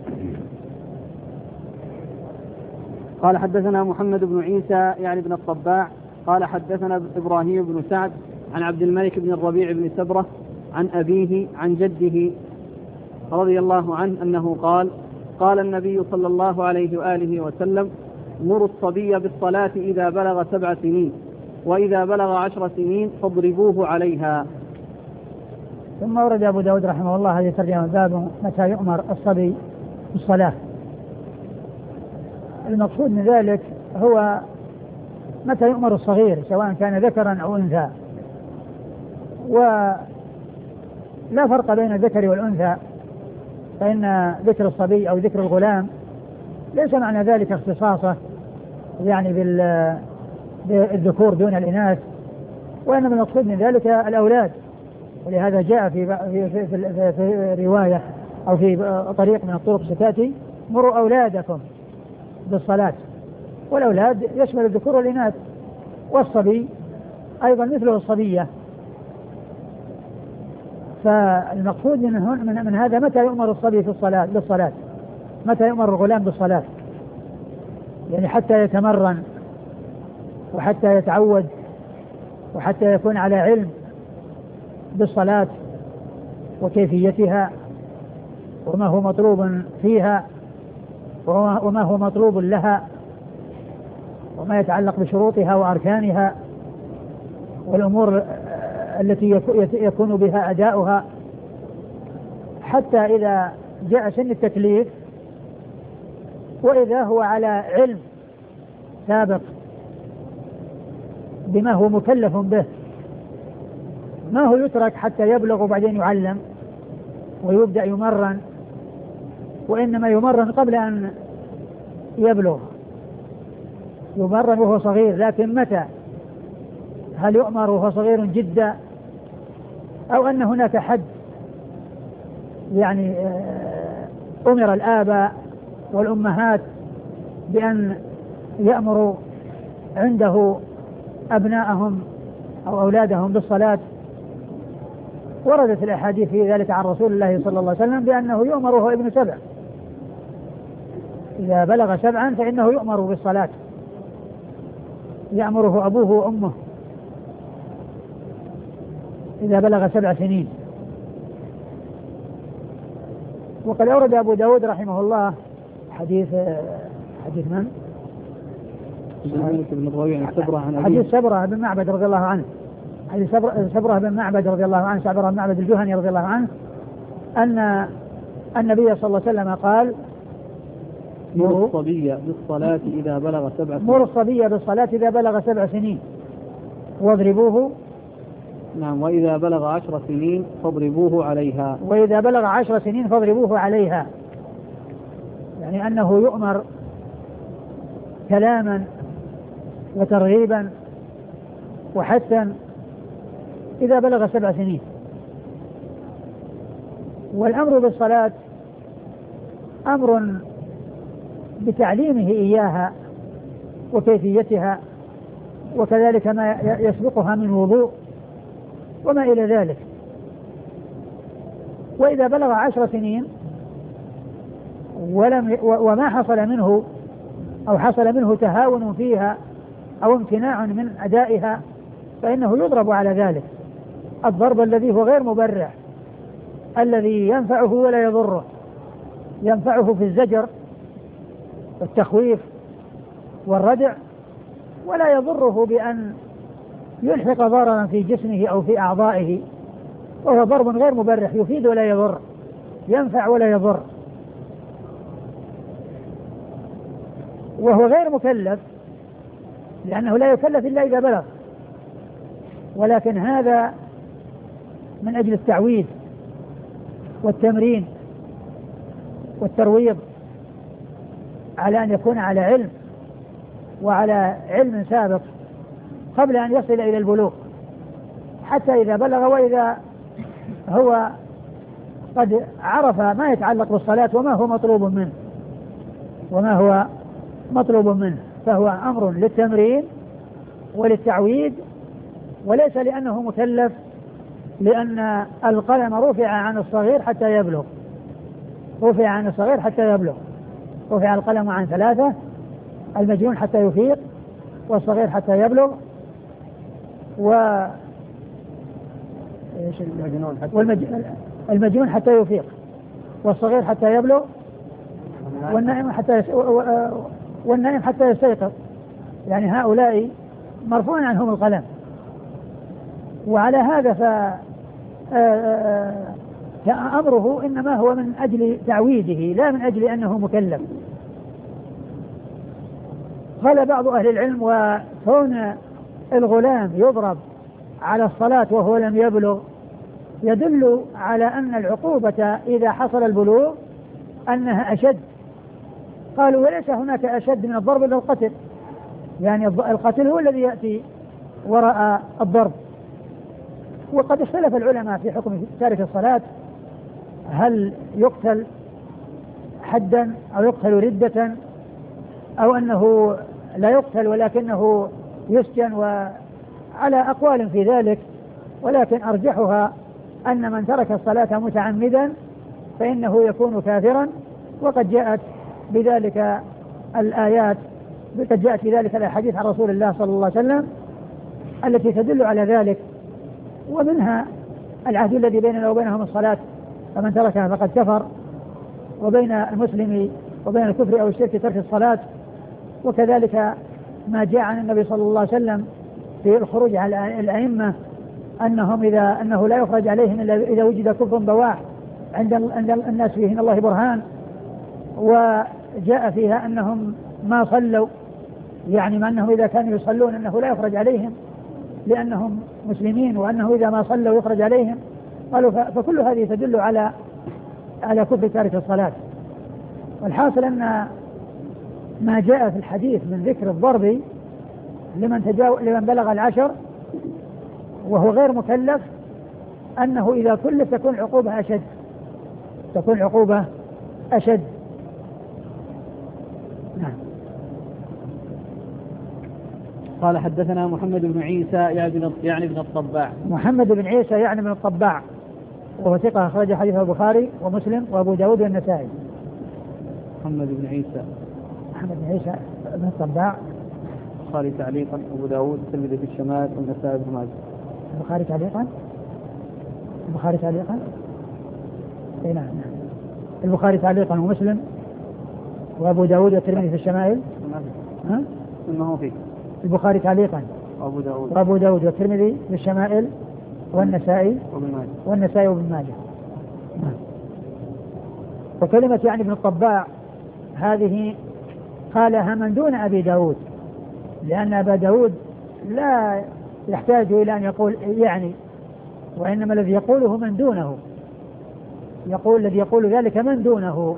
قال حدثنا محمد بن عيسى يعني بن الطباع قال حدثنا إبراهيم بن سعد عن عبد الملك بن الربيع بن سبرة عن أبيه عن جده رضي الله عنه أنه قال: قال النبي صلى الله عليه وآله وسلم: مروا الصبي بالصلاة إذا بلغ سبع سنين، وإذا بلغ عشر سنين فاضربوه عليها. ثم ورد أبو داود رحمه الله هذه ترجمة باب متى يؤمر الصبي بالصلاة. المقصود من ذلك هو متى يؤمر الصغير سواء كان ذكرا أو أنثى، ولا فرق بين الذكر والأنثى، فإن ذكر الصبي أو ذكر الغلام ليس معنى ذلك اختصاصه يعني بالذكور دون الإناث، وإنما المقصود من ذلك الأولاد. ولهذا جاء في, في, في, في, في رواية أو في طريق من الطرق ستأتي: مروا أولادكم بالصلاة. والأولاد يشمل الذكور والإناث، والصبي أيضا مثله الصبية. فالمقصود من, من, من هذا متى يؤمر الصبي في الصلاة بالصلاة، متى يؤمر الغلام بالصلاة، يعني حتى يتمرن وحتى يتعود وحتى يكون على علم بالصلاة وكيفيتها وما هو مطلوب فيها وما هو مطلوب لها وما يتعلق بشروطها وأركانها والأمور التي يكون بها أداؤها، حتى إذا جاء سن التكليف وإذا هو على علم سابق بما هو مكلف به، ما هو يترك حتى يبلغ وبعدين يعلم ويبدأ يمرن، وإنما يمرن قبل أن يبلغ، يمرن وهو صغير. لكن متى؟ هل يؤمر وهو صغير جدا، أو أن هناك حد يعني أمر الآباء والأمهات بأن يأمروا عنده أبناءهم أو أولادهم بالصلاة، وردت الأحاديث في ذلك عن رسول الله صلى الله عليه وسلم بأنه يؤمر وهو ابن سبع، إذا بلغ سبعا فإنه يؤمر بالصلاة، يأمره أبوه وأمه إذا بلغ سبع سنين. وقد أورد أبو داود رحمه الله حديث حديث من؟ حديث سبرة بن معبد رضي الله عنه، حديث سبرة بن معبد رضي الله عنه، سبرة بن معبد الجهني رضي الله عنه، أن النبي صلى الله عليه وسلم قال: مر الصبي بالصلاة إذا بلغ سبع سنين مر الصبي بالصلاة إذا بلغ سبع سنين واضربوه. نعم. وإذا بلغ عشر سنين فاضربوه عليها. وإذا بلغ عشر سنين فاضربوه عليها، يعني أنه يؤمر كلاما وترغيبا وحثا إذا بلغ سبع سنين. والأمر بالصلاة أمر بتعليمه إياها وكيفيتها، وكذلك ما يسبقها من وضوء وما إلى ذلك. وإذا بلغ عشر سنين ولم وما حصل منه أو حصل منه تهاون فيها أو امتناع من أدائها فإنه يضرب على ذلك الضرب الذي هو غير مبرح، الذي ينفعه ولا يضره، ينفعه في الزجر والتخويف والردع، ولا يضره بأن يلحق ضررا في جسمه أو في أعضائه، وهو ضرب غير مبرح يفيد ولا يضر، ينفع ولا يضر. وهو غير مكلف لأنه لا يكلف إلا إذا بلغ، ولكن هذا من أجل التعويد والتمرين والترويض على أن يكون على علم وعلى علم سابق قبل أن يصل إلى البلوغ، حتى إذا بلغ وإذا هو قد عرف ما يتعلق بالصلاة وما هو مطلوب منه وما هو مطلوب منه فهو أمر للتمرين وللتعويد، وليس لأنه مكلف، لأن القلم رفع عن الصغير حتى يبلغ، رفع عن الصغير حتى يبلغ، رفع القلم عن ثلاثة: المجنون حتى يفيق، والصغير حتى يبلغ، و ايش المجنون حتى والمج... المجنون حتى يفيق، والصغير حتى يبلغ، والنائم حتى يس... والنائم حتى يستيقظ، يعني هؤلاء مرفوع عنهم القلم. وعلى هذا ف أمره إنما هو من أجل تعويده لا من أجل أنه مكلف. قال بعض أهل العلم: وكون الغلام يضرب على الصلاة وهو لم يبلغ يدل على أن العقوبة إذا حصل البلوغ أنها أشد. قالوا: وليس هناك أشد من الضرب إلا القتل، يعني القتل هو الذي يأتي وراء الضرب. وقد اختلف العلماء في حكم تارك الصلاة، هل يقتل حدا أو يقتل ردة أو أنه لا يقتل ولكنه يسجن، وعلى أقوال في ذلك، ولكن أرجحها أن من ترك الصلاة متعمدا فإنه يكون كافرا. وقد جاءت بذلك الآيات، قد جاءت بذلك الأحاديث عن رسول الله صلى الله عليه وسلم التي تدل على ذلك، ومنها العهد الذي بيننا وبينهم الصلاة فمن تركها فقد كفر، وبين المسلم وبين الكفر أو الشرك ترك الصلاة. وكذلك ما جاء عن النبي صلى الله عليه وسلم في الخروج على الأئمة أنهم إذا أنه لا يخرج عليهم إلا إذا وجد كفر بواح عند عند الناس فيه إن الله برهان. وجاء فيها أنهم ما صلوا، يعني ما أنهم إذا كانوا يصلون أنه لا يخرج عليهم لأنهم مسلمين، وأنه إذا ما صلوا يخرج عليهم. قالوا فكل هذه تدل على على كفر تارك الصلاة. والحاصل أن ما جاء في الحديث من ذكر الضرب لمن تجاو لمن بلغ العشر وهو غير مكلف أنه إذا كلف تكون عقوبة أشد، تكون العقوبة أشد. نعم. قال حدثنا محمد بن عيسى يعني بن الطباع. محمد بن عيسى يعني من الطباع وهو ثقة أخرج حديثه البخاري ومسلم وأبو داود والنسائي. محمد بن عيسى محمد بن عيسى بن الطباع البخاري تعليقا أبو داود الترمذي في الشمال والنسائي بن ماجه. البخاري تعليقا البخاري تعليقا اي نعم البخاري تعليقا ومسلم وأبو داود والترمذي في الشمائل. ها؟ ما هو فيه البخاري تعليقا وأبو داود وأبو داود والترمذي في الشمائل والنسائي والنسائي وابن ماجه. وكلمة يعني ابن الطباع هذه قالها من دون أبي داود، لأن أبا داود لا يحتاج إلى أن يقول يعني، وإنما الذي يقوله من دونه، يقول الذي يقول ذلك من دونه.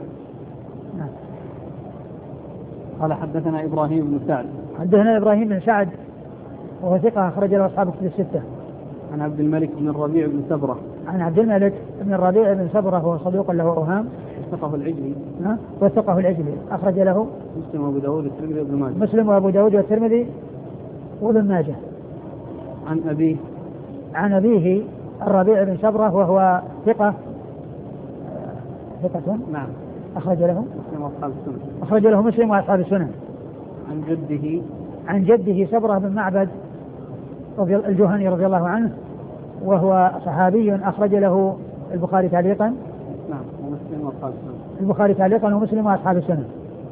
قال حدثنا إبراهيم بن سعد. حدثنا إبراهيم بن سعد وهو ثقة أخرج له أصحاب الكتب الستة. عن عبد الملك بن الربيع بن سبرة. عن عبد الملك بن الربيع بن سبرة وهو صدوق له أوهام. وثقه العجلي. ها؟ وثقه العجلي أخرج له مسلم وأبو داود والترمذي وابن ماجه. مسلم وأبو داود والترمذي وابن ماجه. عن أبيه. عن أبيه الربيع بن سبرة وهو ثقة ثقة نعم أخرج له مسلم وأصحاب السنن. أخرج له مسلم وأصحاب السنن. عن جده. عن جده سبرة بن معبد رضي الجهني رضي الله عنه وهو صحابي أخرج له البخاري تعليقا. نعم ومسلم وأصحاب السنن. البخاري تعليقا ومسلم وأصحاب السنن.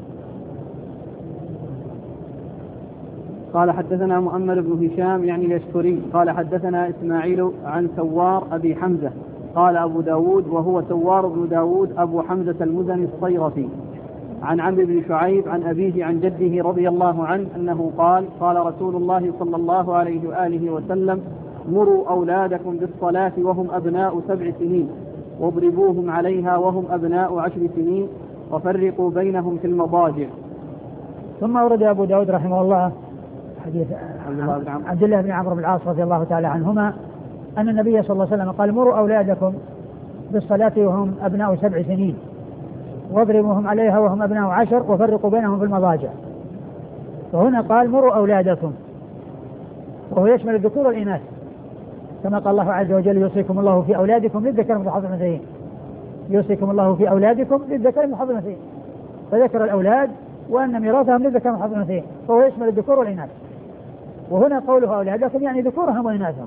قال حدثنا مؤمل بن هشام يعني اليشكري قال حدثنا إسماعيل عن سوار أبي حمزة قال أبو داود وهو سوار بن داود أبو حمزة المزني الصيرفي عن عمرو بن شعيب عن أبيه عن جده رضي الله عنه أنه قال قال رسول الله صلى الله عليه وآله وسلم مروا أولادكم بالصلاة وهم أبناء سبع سنين واضربوهم عليها وهم أبناء عشر سنين وفرقوا بينهم في المضاجع. ثم ورد أبو داود رحمه الله حديث عبد الله بن عمرو بن العاص رضي الله تعالى عنهما أن النبي صلى الله عليه وسلم قال مروا أولادكم بالصلاة وهم أبناء سبع سنين واضربوهم عليها وهم أبناء عشر وفرقوا بينهم في المضاجع. وهنا قال مروا أولادكم وهو يشمل الذكور والإناث كما قال الله عز وجل يوصيكم الله في أولادكم للذكر مثل حظ الأنثيين. يوصيكم الله في أولادكم للذكر مثل حظ الأنثيين فذكر الأولاد وأن ميراثهم للذكر مثل حظ الأنثيين فهو يشمل الذكور والإناث. وهنا قوله أولادكم يعني ذكورهم وإناثهم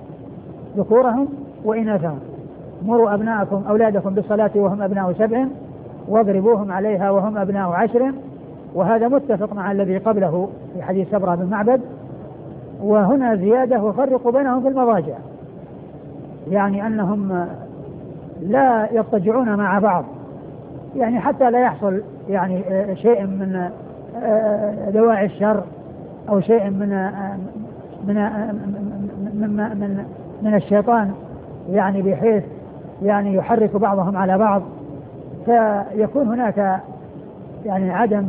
ذكورهم وإناثهم. مروا أبناءكم أولادكم بالصلاة وهم أبناء سبع واضربوهم عليها وهم أبناء عشر. وهذا متفق مع الذي قبله في حديث سبرة بن معبد. وهنا زيادة وفرقوا بينهم في المضاجع يعني أنهم لا يضطجعون مع بعض يعني حتى لا يحصل يعني شيء من دواعي الشر أو شيء من من من من, من الشيطان يعني بحيث يعني يحرك بعضهم على بعض فيكون هناك يعني عدم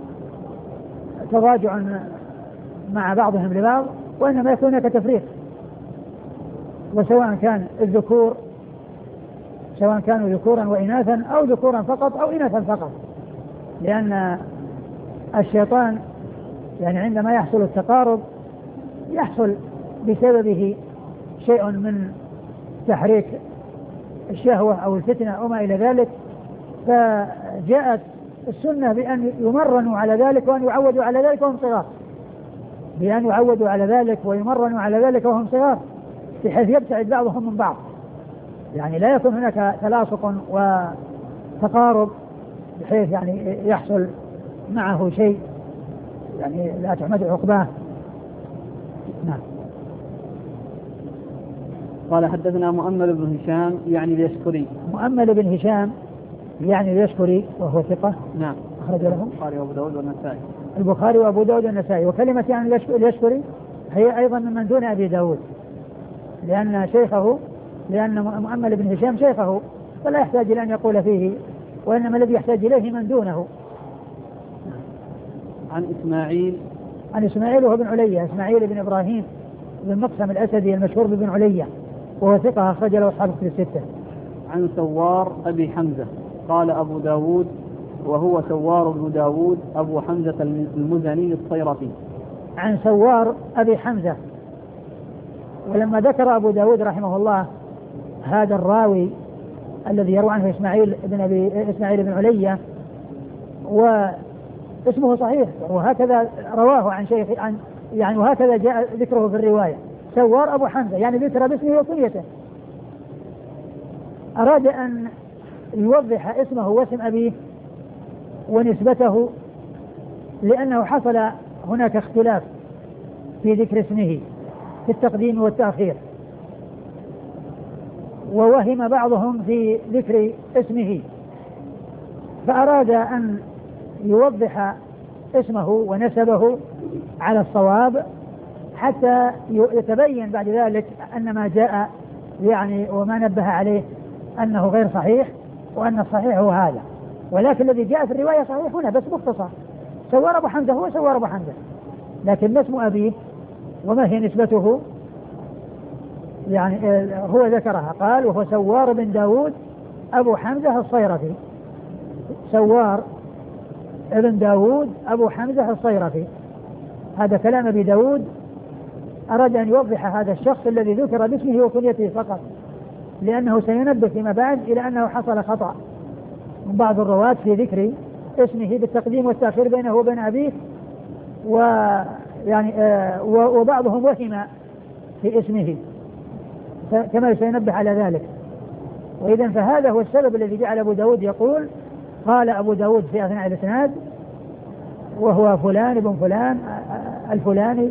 تضاجع مع بعضهم لبعض وإنما يكون هناك تفريق. وسواء كان الذكور سواء كانوا ذكورا وإناثا أو ذكورا فقط أو إناثا فقط لأن الشيطان يعني عندما يحصل التقارب يحصل بسببه شيء من تحريك الشهوة أو الفتنة أو ما إلى ذلك. فجاءت السنة بأن يمرنوا على ذلك وأن يعودوا على ذلك وهم صغار بأن يعودوا على ذلك ويمرنوا على ذلك وهم صغار بحيث يبتعد بعضهم من بعض يعني لا يكون هناك تلاصق وتقارب بحيث يعني يحصل معه شيء يعني لا تحمد عقباه. نعم. قال حدثنا مؤمل بن هشام يعني اليشكري. مؤمل بن هشام يعني اليشكري وهو ثقة. نعم. أخرج له البخاري وأبو داود والنسائي. البخاري وأبو داود والنسائي. وكلمة يعني اليشكري هي أيضا من دون أبي داود لأن شيخه لأن مؤمل بن هشام شيخه فلا يحتاج إلى أن يقول فيه وإنما الذي يحتاج إليه من دونه. عن إسماعيل. عن إسماعيل وهو بن علية إسماعيل بن إبراهيم بن مقسم الأسدي المشهور بن علية وهو ثقة أخرج له أصحاب الكتب الستة. عن سوار أبي حمزة. قال أبو داود وهو سوار بن داود أبو حمزة المزني الصيرفي. عن سوار أبي حمزة. ولما ذكر أبو داود رحمه الله هذا الراوي الذي يروى عنه إسماعيل بن أبي إسماعيل بن علية واسمه صحيح وهكذا رواه عن شيخ عن يعني وهكذا جاء ذكره في الرواية سوار أبو حمزة يعني ذكر باسمه وكنيته. أراد أن يوضح اسمه واسم أبيه ونسبته لأنه حصل هناك اختلاف في ذكر اسمه في التقديم والتأخير ووهم بعضهم في ذكر اسمه فأراد أن يوضح اسمه ونسبه على الصواب حتى يتبين بعد ذلك أن ما جاء يعني وما نبه عليه أنه غير صحيح وأن الصحيح هو هذا. ولكن الذي جاء في الرواية صحيح هنا بس مختصر سوار أبو حمزة هو سوار أبو حمزة لكن ما اسم أبيه وما هي نسبته يعني هو ذكرها قال وهو سوار بن داود أبو حمزة الصيرفي. سوار ابن داود أبو حمزة الصيرفي هذا كلام أبي داود. أراد أن يوضح هذا الشخص الذي ذكر باسمه وكنيته فقط لأنه سينبه فيما بعد إلى أنه حصل خطأ من بعض الرواة في ذكر اسمه بالتقديم والتأخير بينه وبين أبيه ويعني آه وبعضهم وهم في اسمه كما سينبه على ذلك. وإذن فهذا هو السبب الذي جعل أبو داود يقول قال أبو داود في أثناء الإسناد وهو فلان ابن فلان الفلاني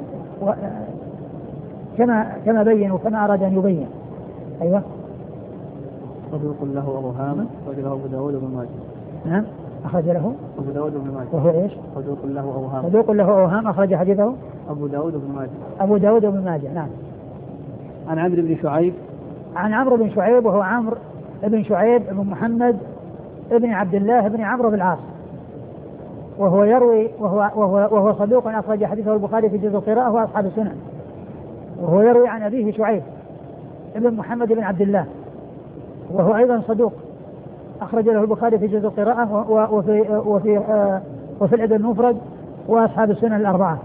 كما كما بين وكما أراد أن يبين. أيوة صدوق له أوهام أخرج له أبو داود بن ماجه. نعم أخرج له أبو داود بن ماجه. وهو إيش؟ صدوق له أوهام. صدوق له أوهام أخرج حديثه أبو داود بن ماجه. أبو داود بن ماجه. نعم. عن عمرو بن شعيب. عن عمرو بن شعيب وهو عمرو بن شعيب بن محمد ابن عبد الله بن عمرو بن العاص وهو يروي وهو وهو وهو صدوق أخرج حديثه البخاري في جزء القراءة وأصحاب السنن. وهو يروي عن أبيه شعيب ابن محمد بن عبد الله وهو أيضا صدوق أخرج له البخاري في جزء القراءة وفي وفي آه وفي الأدب المفرد وأصحاب السنن الأربعة.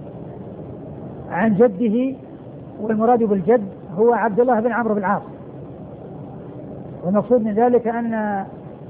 عن جده والمراد بالجد هو عبد الله بن عمرو بن العاص. والمقصود من ذلك أن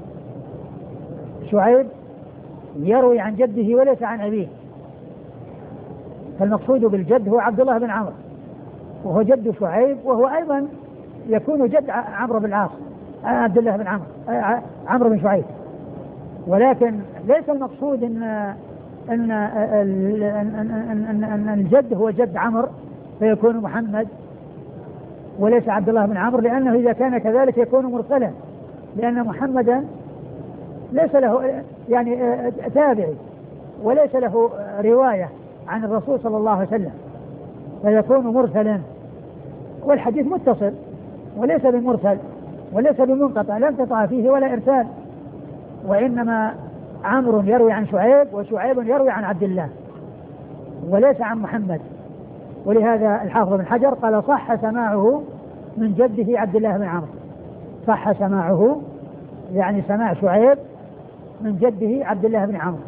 شعيب يروي عن جده وليس عن أبيه فالمقصود بالجد هو عبد الله بن عمرو وهو جد شعيب وهو أيضا يكون جد عمرو بن العاص عبد الله بن عمرو عمرو بن شعيب. ولكن ليس المقصود إن أن أن أن الجد هو جد عمرو فيكون محمد وليس عبد الله بن عمرو لأنه إذا كان كذلك يكون مرسلا لأن محمدا ليس له يعني تابعي وليس له رواية عن الرسول صلى الله عليه وسلم فيكون مرسلا والحديث متصل وليس بمرسل وليس بمنقطع لا انقطاع فيه ولا إرسال وإنما عمرو يروي عن شعيب وشعيب يروي عن عبد الله وليس عن محمد. ولهذا الحافظ بن حجر قال صح سماعه من جده عبد الله بن عمرو صح سماعه يعني سماع شعيب من جده عبد الله بن عمرو.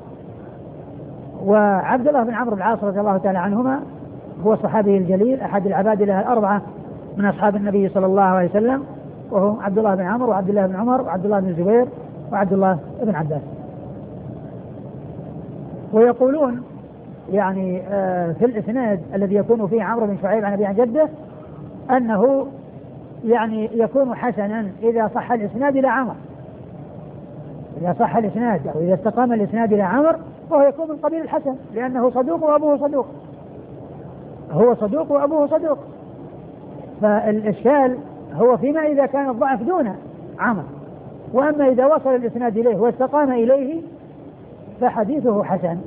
وعبد الله بن عمرو بن العاص رضي الله تعالى عنهما هو الصحابي الجليل أحد العبادلة الأربعة من أصحاب النبي صلى الله عليه وسلم وهو عبد الله بن عمرو وعبد الله بن عمر وعبد الله بن الزبير وعبد الله بن عباس. ويقولون يعني آه في الإسناد الذي يكون فيه عمرو بن شعيب عن أبي عن جده أنه يعني يكون حسنا إذا صح الإسناد إلى عمر إذا صح الإسناد أو إذا استقام الإسناد إلى عمر فهو يكون من قبيل الحسن لأنه صدوق وأبوه صدوق هو صدوق وأبوه صدوق. فالإشكال هو فيما إذا كان الضعف دون عمر وأما إذا وصل الإسناد إليه واستقام إليه فحديثه حسن.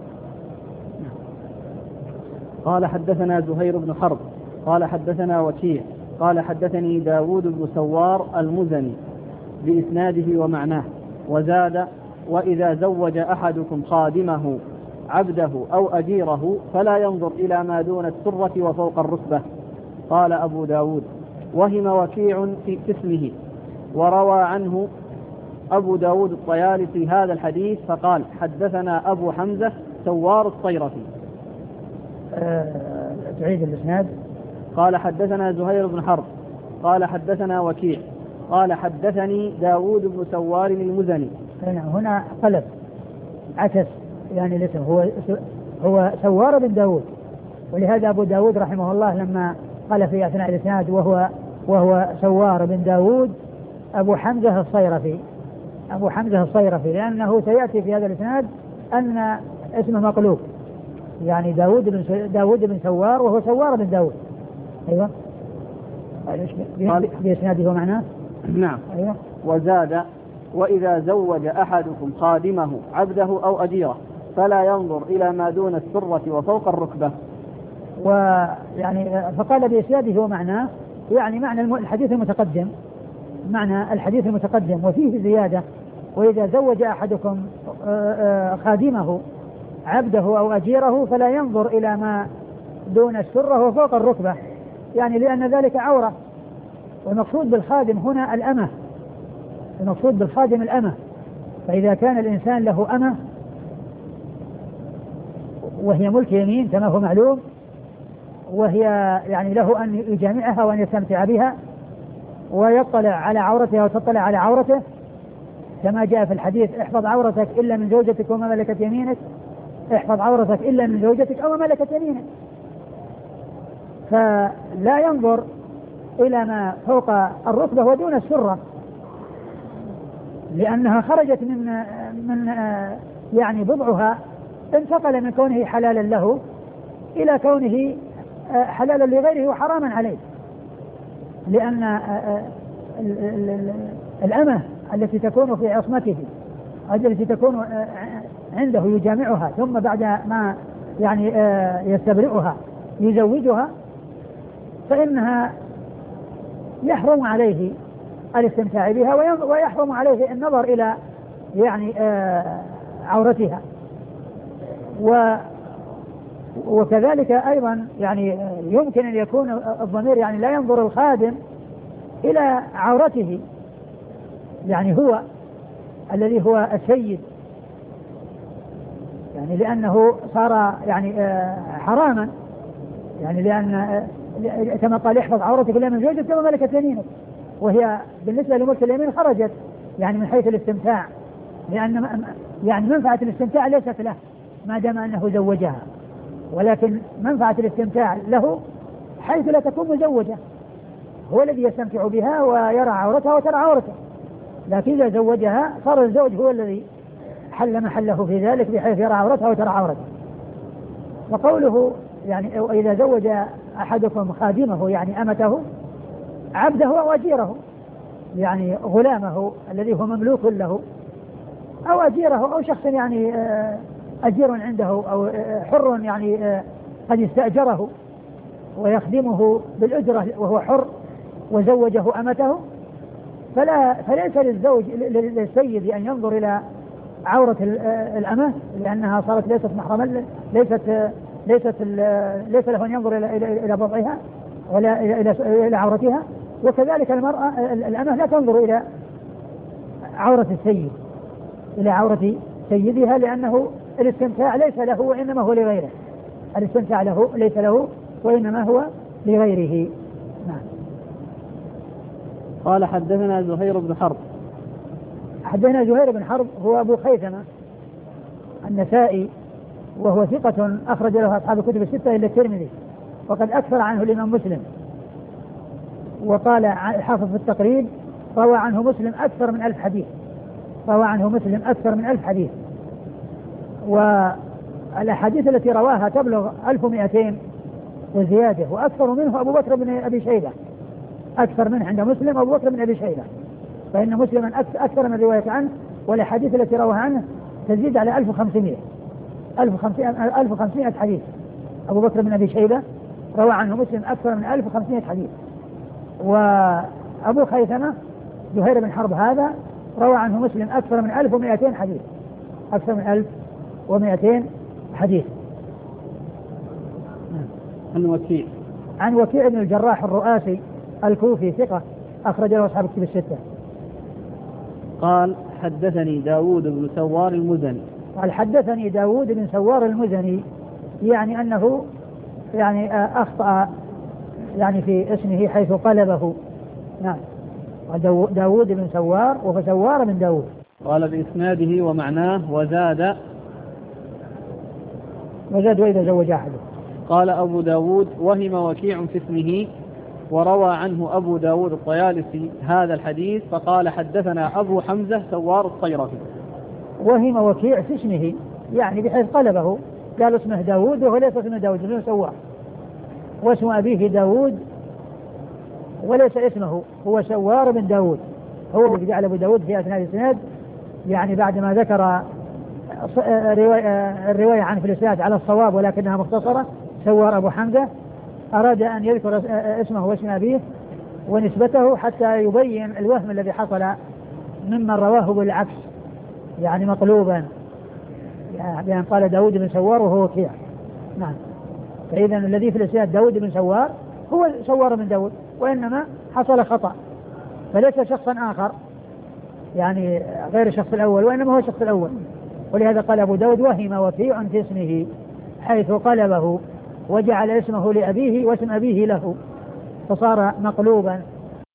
قال حدثنا زهير بن حرب قال حدثنا وكيع قال حدثني داود بن سوار المزني بإسناده ومعناه وزاد وإذا زوج أحدكم خادمه عبده أو أجيره فلا ينظر إلى ما دون السرة وفوق الرتبة. قال أبو داود وهم وكيع في اسمه وروى عنه أبو داود الطيالسي هذا الحديث فقال حدثنا أبو حمزة سوار الصيرفي. أه تعيد الإسناد. قال حدثنا زهير بن حرب قال حدثنا وكيع قال حدثني داود بن سوار المزني. هنا قلب عكس يعني الاسم، هو هو سوار بن داود، ولهذا أبو داود رحمه الله لما قال في أثناء الإسناد وهو وهو سوار بن داود أبو حمزة الصيرفي، أبو حمزة الصيرفي، لأنه سيأتي في هذا الإسناد أن اسمه مقلوب، يعني داود بن داود بن سوار وهو سوار بن داود. أيوة بإسناده ومعناه. نعم. أيوة. وزاد وإذا زوج أحدكم خادمه عبده أو أجيره فلا ينظر إلى ما دون السرة وفوق الركبة. ويعني فقال بإسناده ومعناه، يعني معنى الحديث المتقدم، معنى الحديث المتقدم وفيه زيادة وإذا زوج أحدكم خادمه عبده أو أجيره فلا ينظر إلى ما دون السرة وفوق الركبة، يعني لأن ذلك عورة. والمقصود بالخادم هنا الأمة، المقصود بالخادم الأمة. فإذا كان الإنسان له أمة وهي ملك يمين كما هو معلوم، وهي يعني له أن يجامعها وأن يستمتع بها ويطلع على عورتها وتطلع على عورته، كما جاء في الحديث احفظ عورتك إلا من زوجتك وما ملكت يمينك، احفظ عورتك إلا من زوجتك أو ما ملكت يمينك. فلا ينظر إلى ما فوق الركبة ودون السرة، لأنها خرجت من من يعني بضعها انتقل من كونه حلالا له إلى كونه حلالا لغيره وحراما عليه، لأن الأمة التي تكون في عصمته التي تكون عنده يجامعها ثم بعد ما يعني يستبرئها يزوجها فإنها يحرم عليه الاستمتاع بها ويحرم عليه النظر إلى يعني عورتها. و وكذلك أيضا يعني يمكن أن يكون الضمير يعني لا ينظر الخادم إلى عورته، يعني هو الذي هو السيد، يعني لأنه صار يعني حراما، يعني لأن كما قال احفظ عورتك إلا من زوجتك وما ملكت يمينك، وهي بالنسبة لملك اليمين خرجت يعني من حيث الاستمتاع، لأن يعني منفعة الاستمتاع ليست له ما دام أنه زوجها، ولكن منفعة الاستمتاع له حيث لا تكون مزوجة، هو الذي يستمتع بها ويرى عورتها وترى عورته، لكن إذا زوجها صار الزوج هو الذي حل محله في ذلك بحيث يرى عورتها وترى عورته. وقوله يعني إذا زوج أحدكم خادمه يعني أمته عبده أو أجيره، يعني غلامه الذي هو مملوك له أو أجيره أو شخص يعني أجير عنده أو حر يعني قد استأجره ويخدمه بالأجرة وهو حر وزوجه أمته، فلا فليس للزوج للسيد أن ينظر إلى عورة الأمة لأنها صارت ليست محرما، ليست ليست ليس له أن ينظر إلى إلى إلى بضعها ولا إلى إلى, إلى عورتها. وكذلك المرأة الأمة لا تنظر إلى عورة السيد إلى عورة سيدها، لأنه الاستمتاع ليس له وإنما هو لغيره، الاستمتاع له ليس له وإنما هو لغيره. نعم. قال حدثنا زهير بن حرب. حدثنا زهير بن حرب هو أبو خيثمة النسائي وهو ثقة أخرج له أصحاب الكتب الستة إلا الترمذي، وقد أكثر عنه الإمام مسلم، وقال حافظ في التقريب روى عنه مسلم أكثر من ألف حديث، روى عنه مسلم أكثر من ألف حديث، والأحاديث التي رواها تبلغ ألف ومئتين وزيادة، وأكثر منه أبو بكر بن أبي شيبة، أكثر منه عند مسلم أبو بكر بن أبي شيبة، فإن مسلما أكثر من رواية عنه، والأحاديث التي رواها عنه تزيد على ألف وخمسمائة ألف وخمسمائة حديث. أبو بكر بن أبي شيبة روى عنه مسلم أكثر من ألف وخمسمائة حديث، وأبو خيثمة زهير بن حرب هذا روى عنه مسلم أكثر من ألف ومئتين حديث، أكثر من ألف ومئتين حديث. عن وكيع عن وكيع بن الجراح الرؤاسي الكوفي ثقة أخرج له أصحاب الكتب الستة. قال حدثني داود بن سوار المزني. قال حدثني داود بن سوار المزني، يعني أنه يعني أخطأ يعني في اسمه حيث قلبه. نعم. داود بن سوار وهو سوار من داود. قال بإسناده ومعناه وزاد وزاد وإذا زوج أحده. قال أبو داود وهم وكيع في اسمه، وروى عنه أبو داود الطيالسي هذا الحديث فقال حدثنا أبو حمزة سوار الصيرفي. وهم وكيع في اسمه يعني بحيث قلبه، قال اسمه داود وهو ليس اسمه داود بن سوار، واسم أبيه داود وليس اسمه، هو سوار بن داود. هو اللي جعل أبو داود في أثناء الإسناد يعني بعد ما ذكر الرواية عن في الإسناد على الصواب ولكنها مختصرة سوار أبو حمزة، أراد أن يذكر اسمه واسم أبيه ونسبته حتى يبين الوهم الذي حصل ممن رواه بالعكس يعني مقلوبا، يعني قال داود بن سوار وهو وكيع. نعم. فإذا الذي في الإسناد داود بن سوار هو سوار من داود، وإنما حصل خطأ، فليس شخصا آخر يعني غير الشخص الأول، وإنما هو الشخص الأول. ولهذا قال أبو داود وهم وكيع في اسمه حيث قلبه وجعل اسمه لأبيه واسم أبيه له، فصار مقلوبا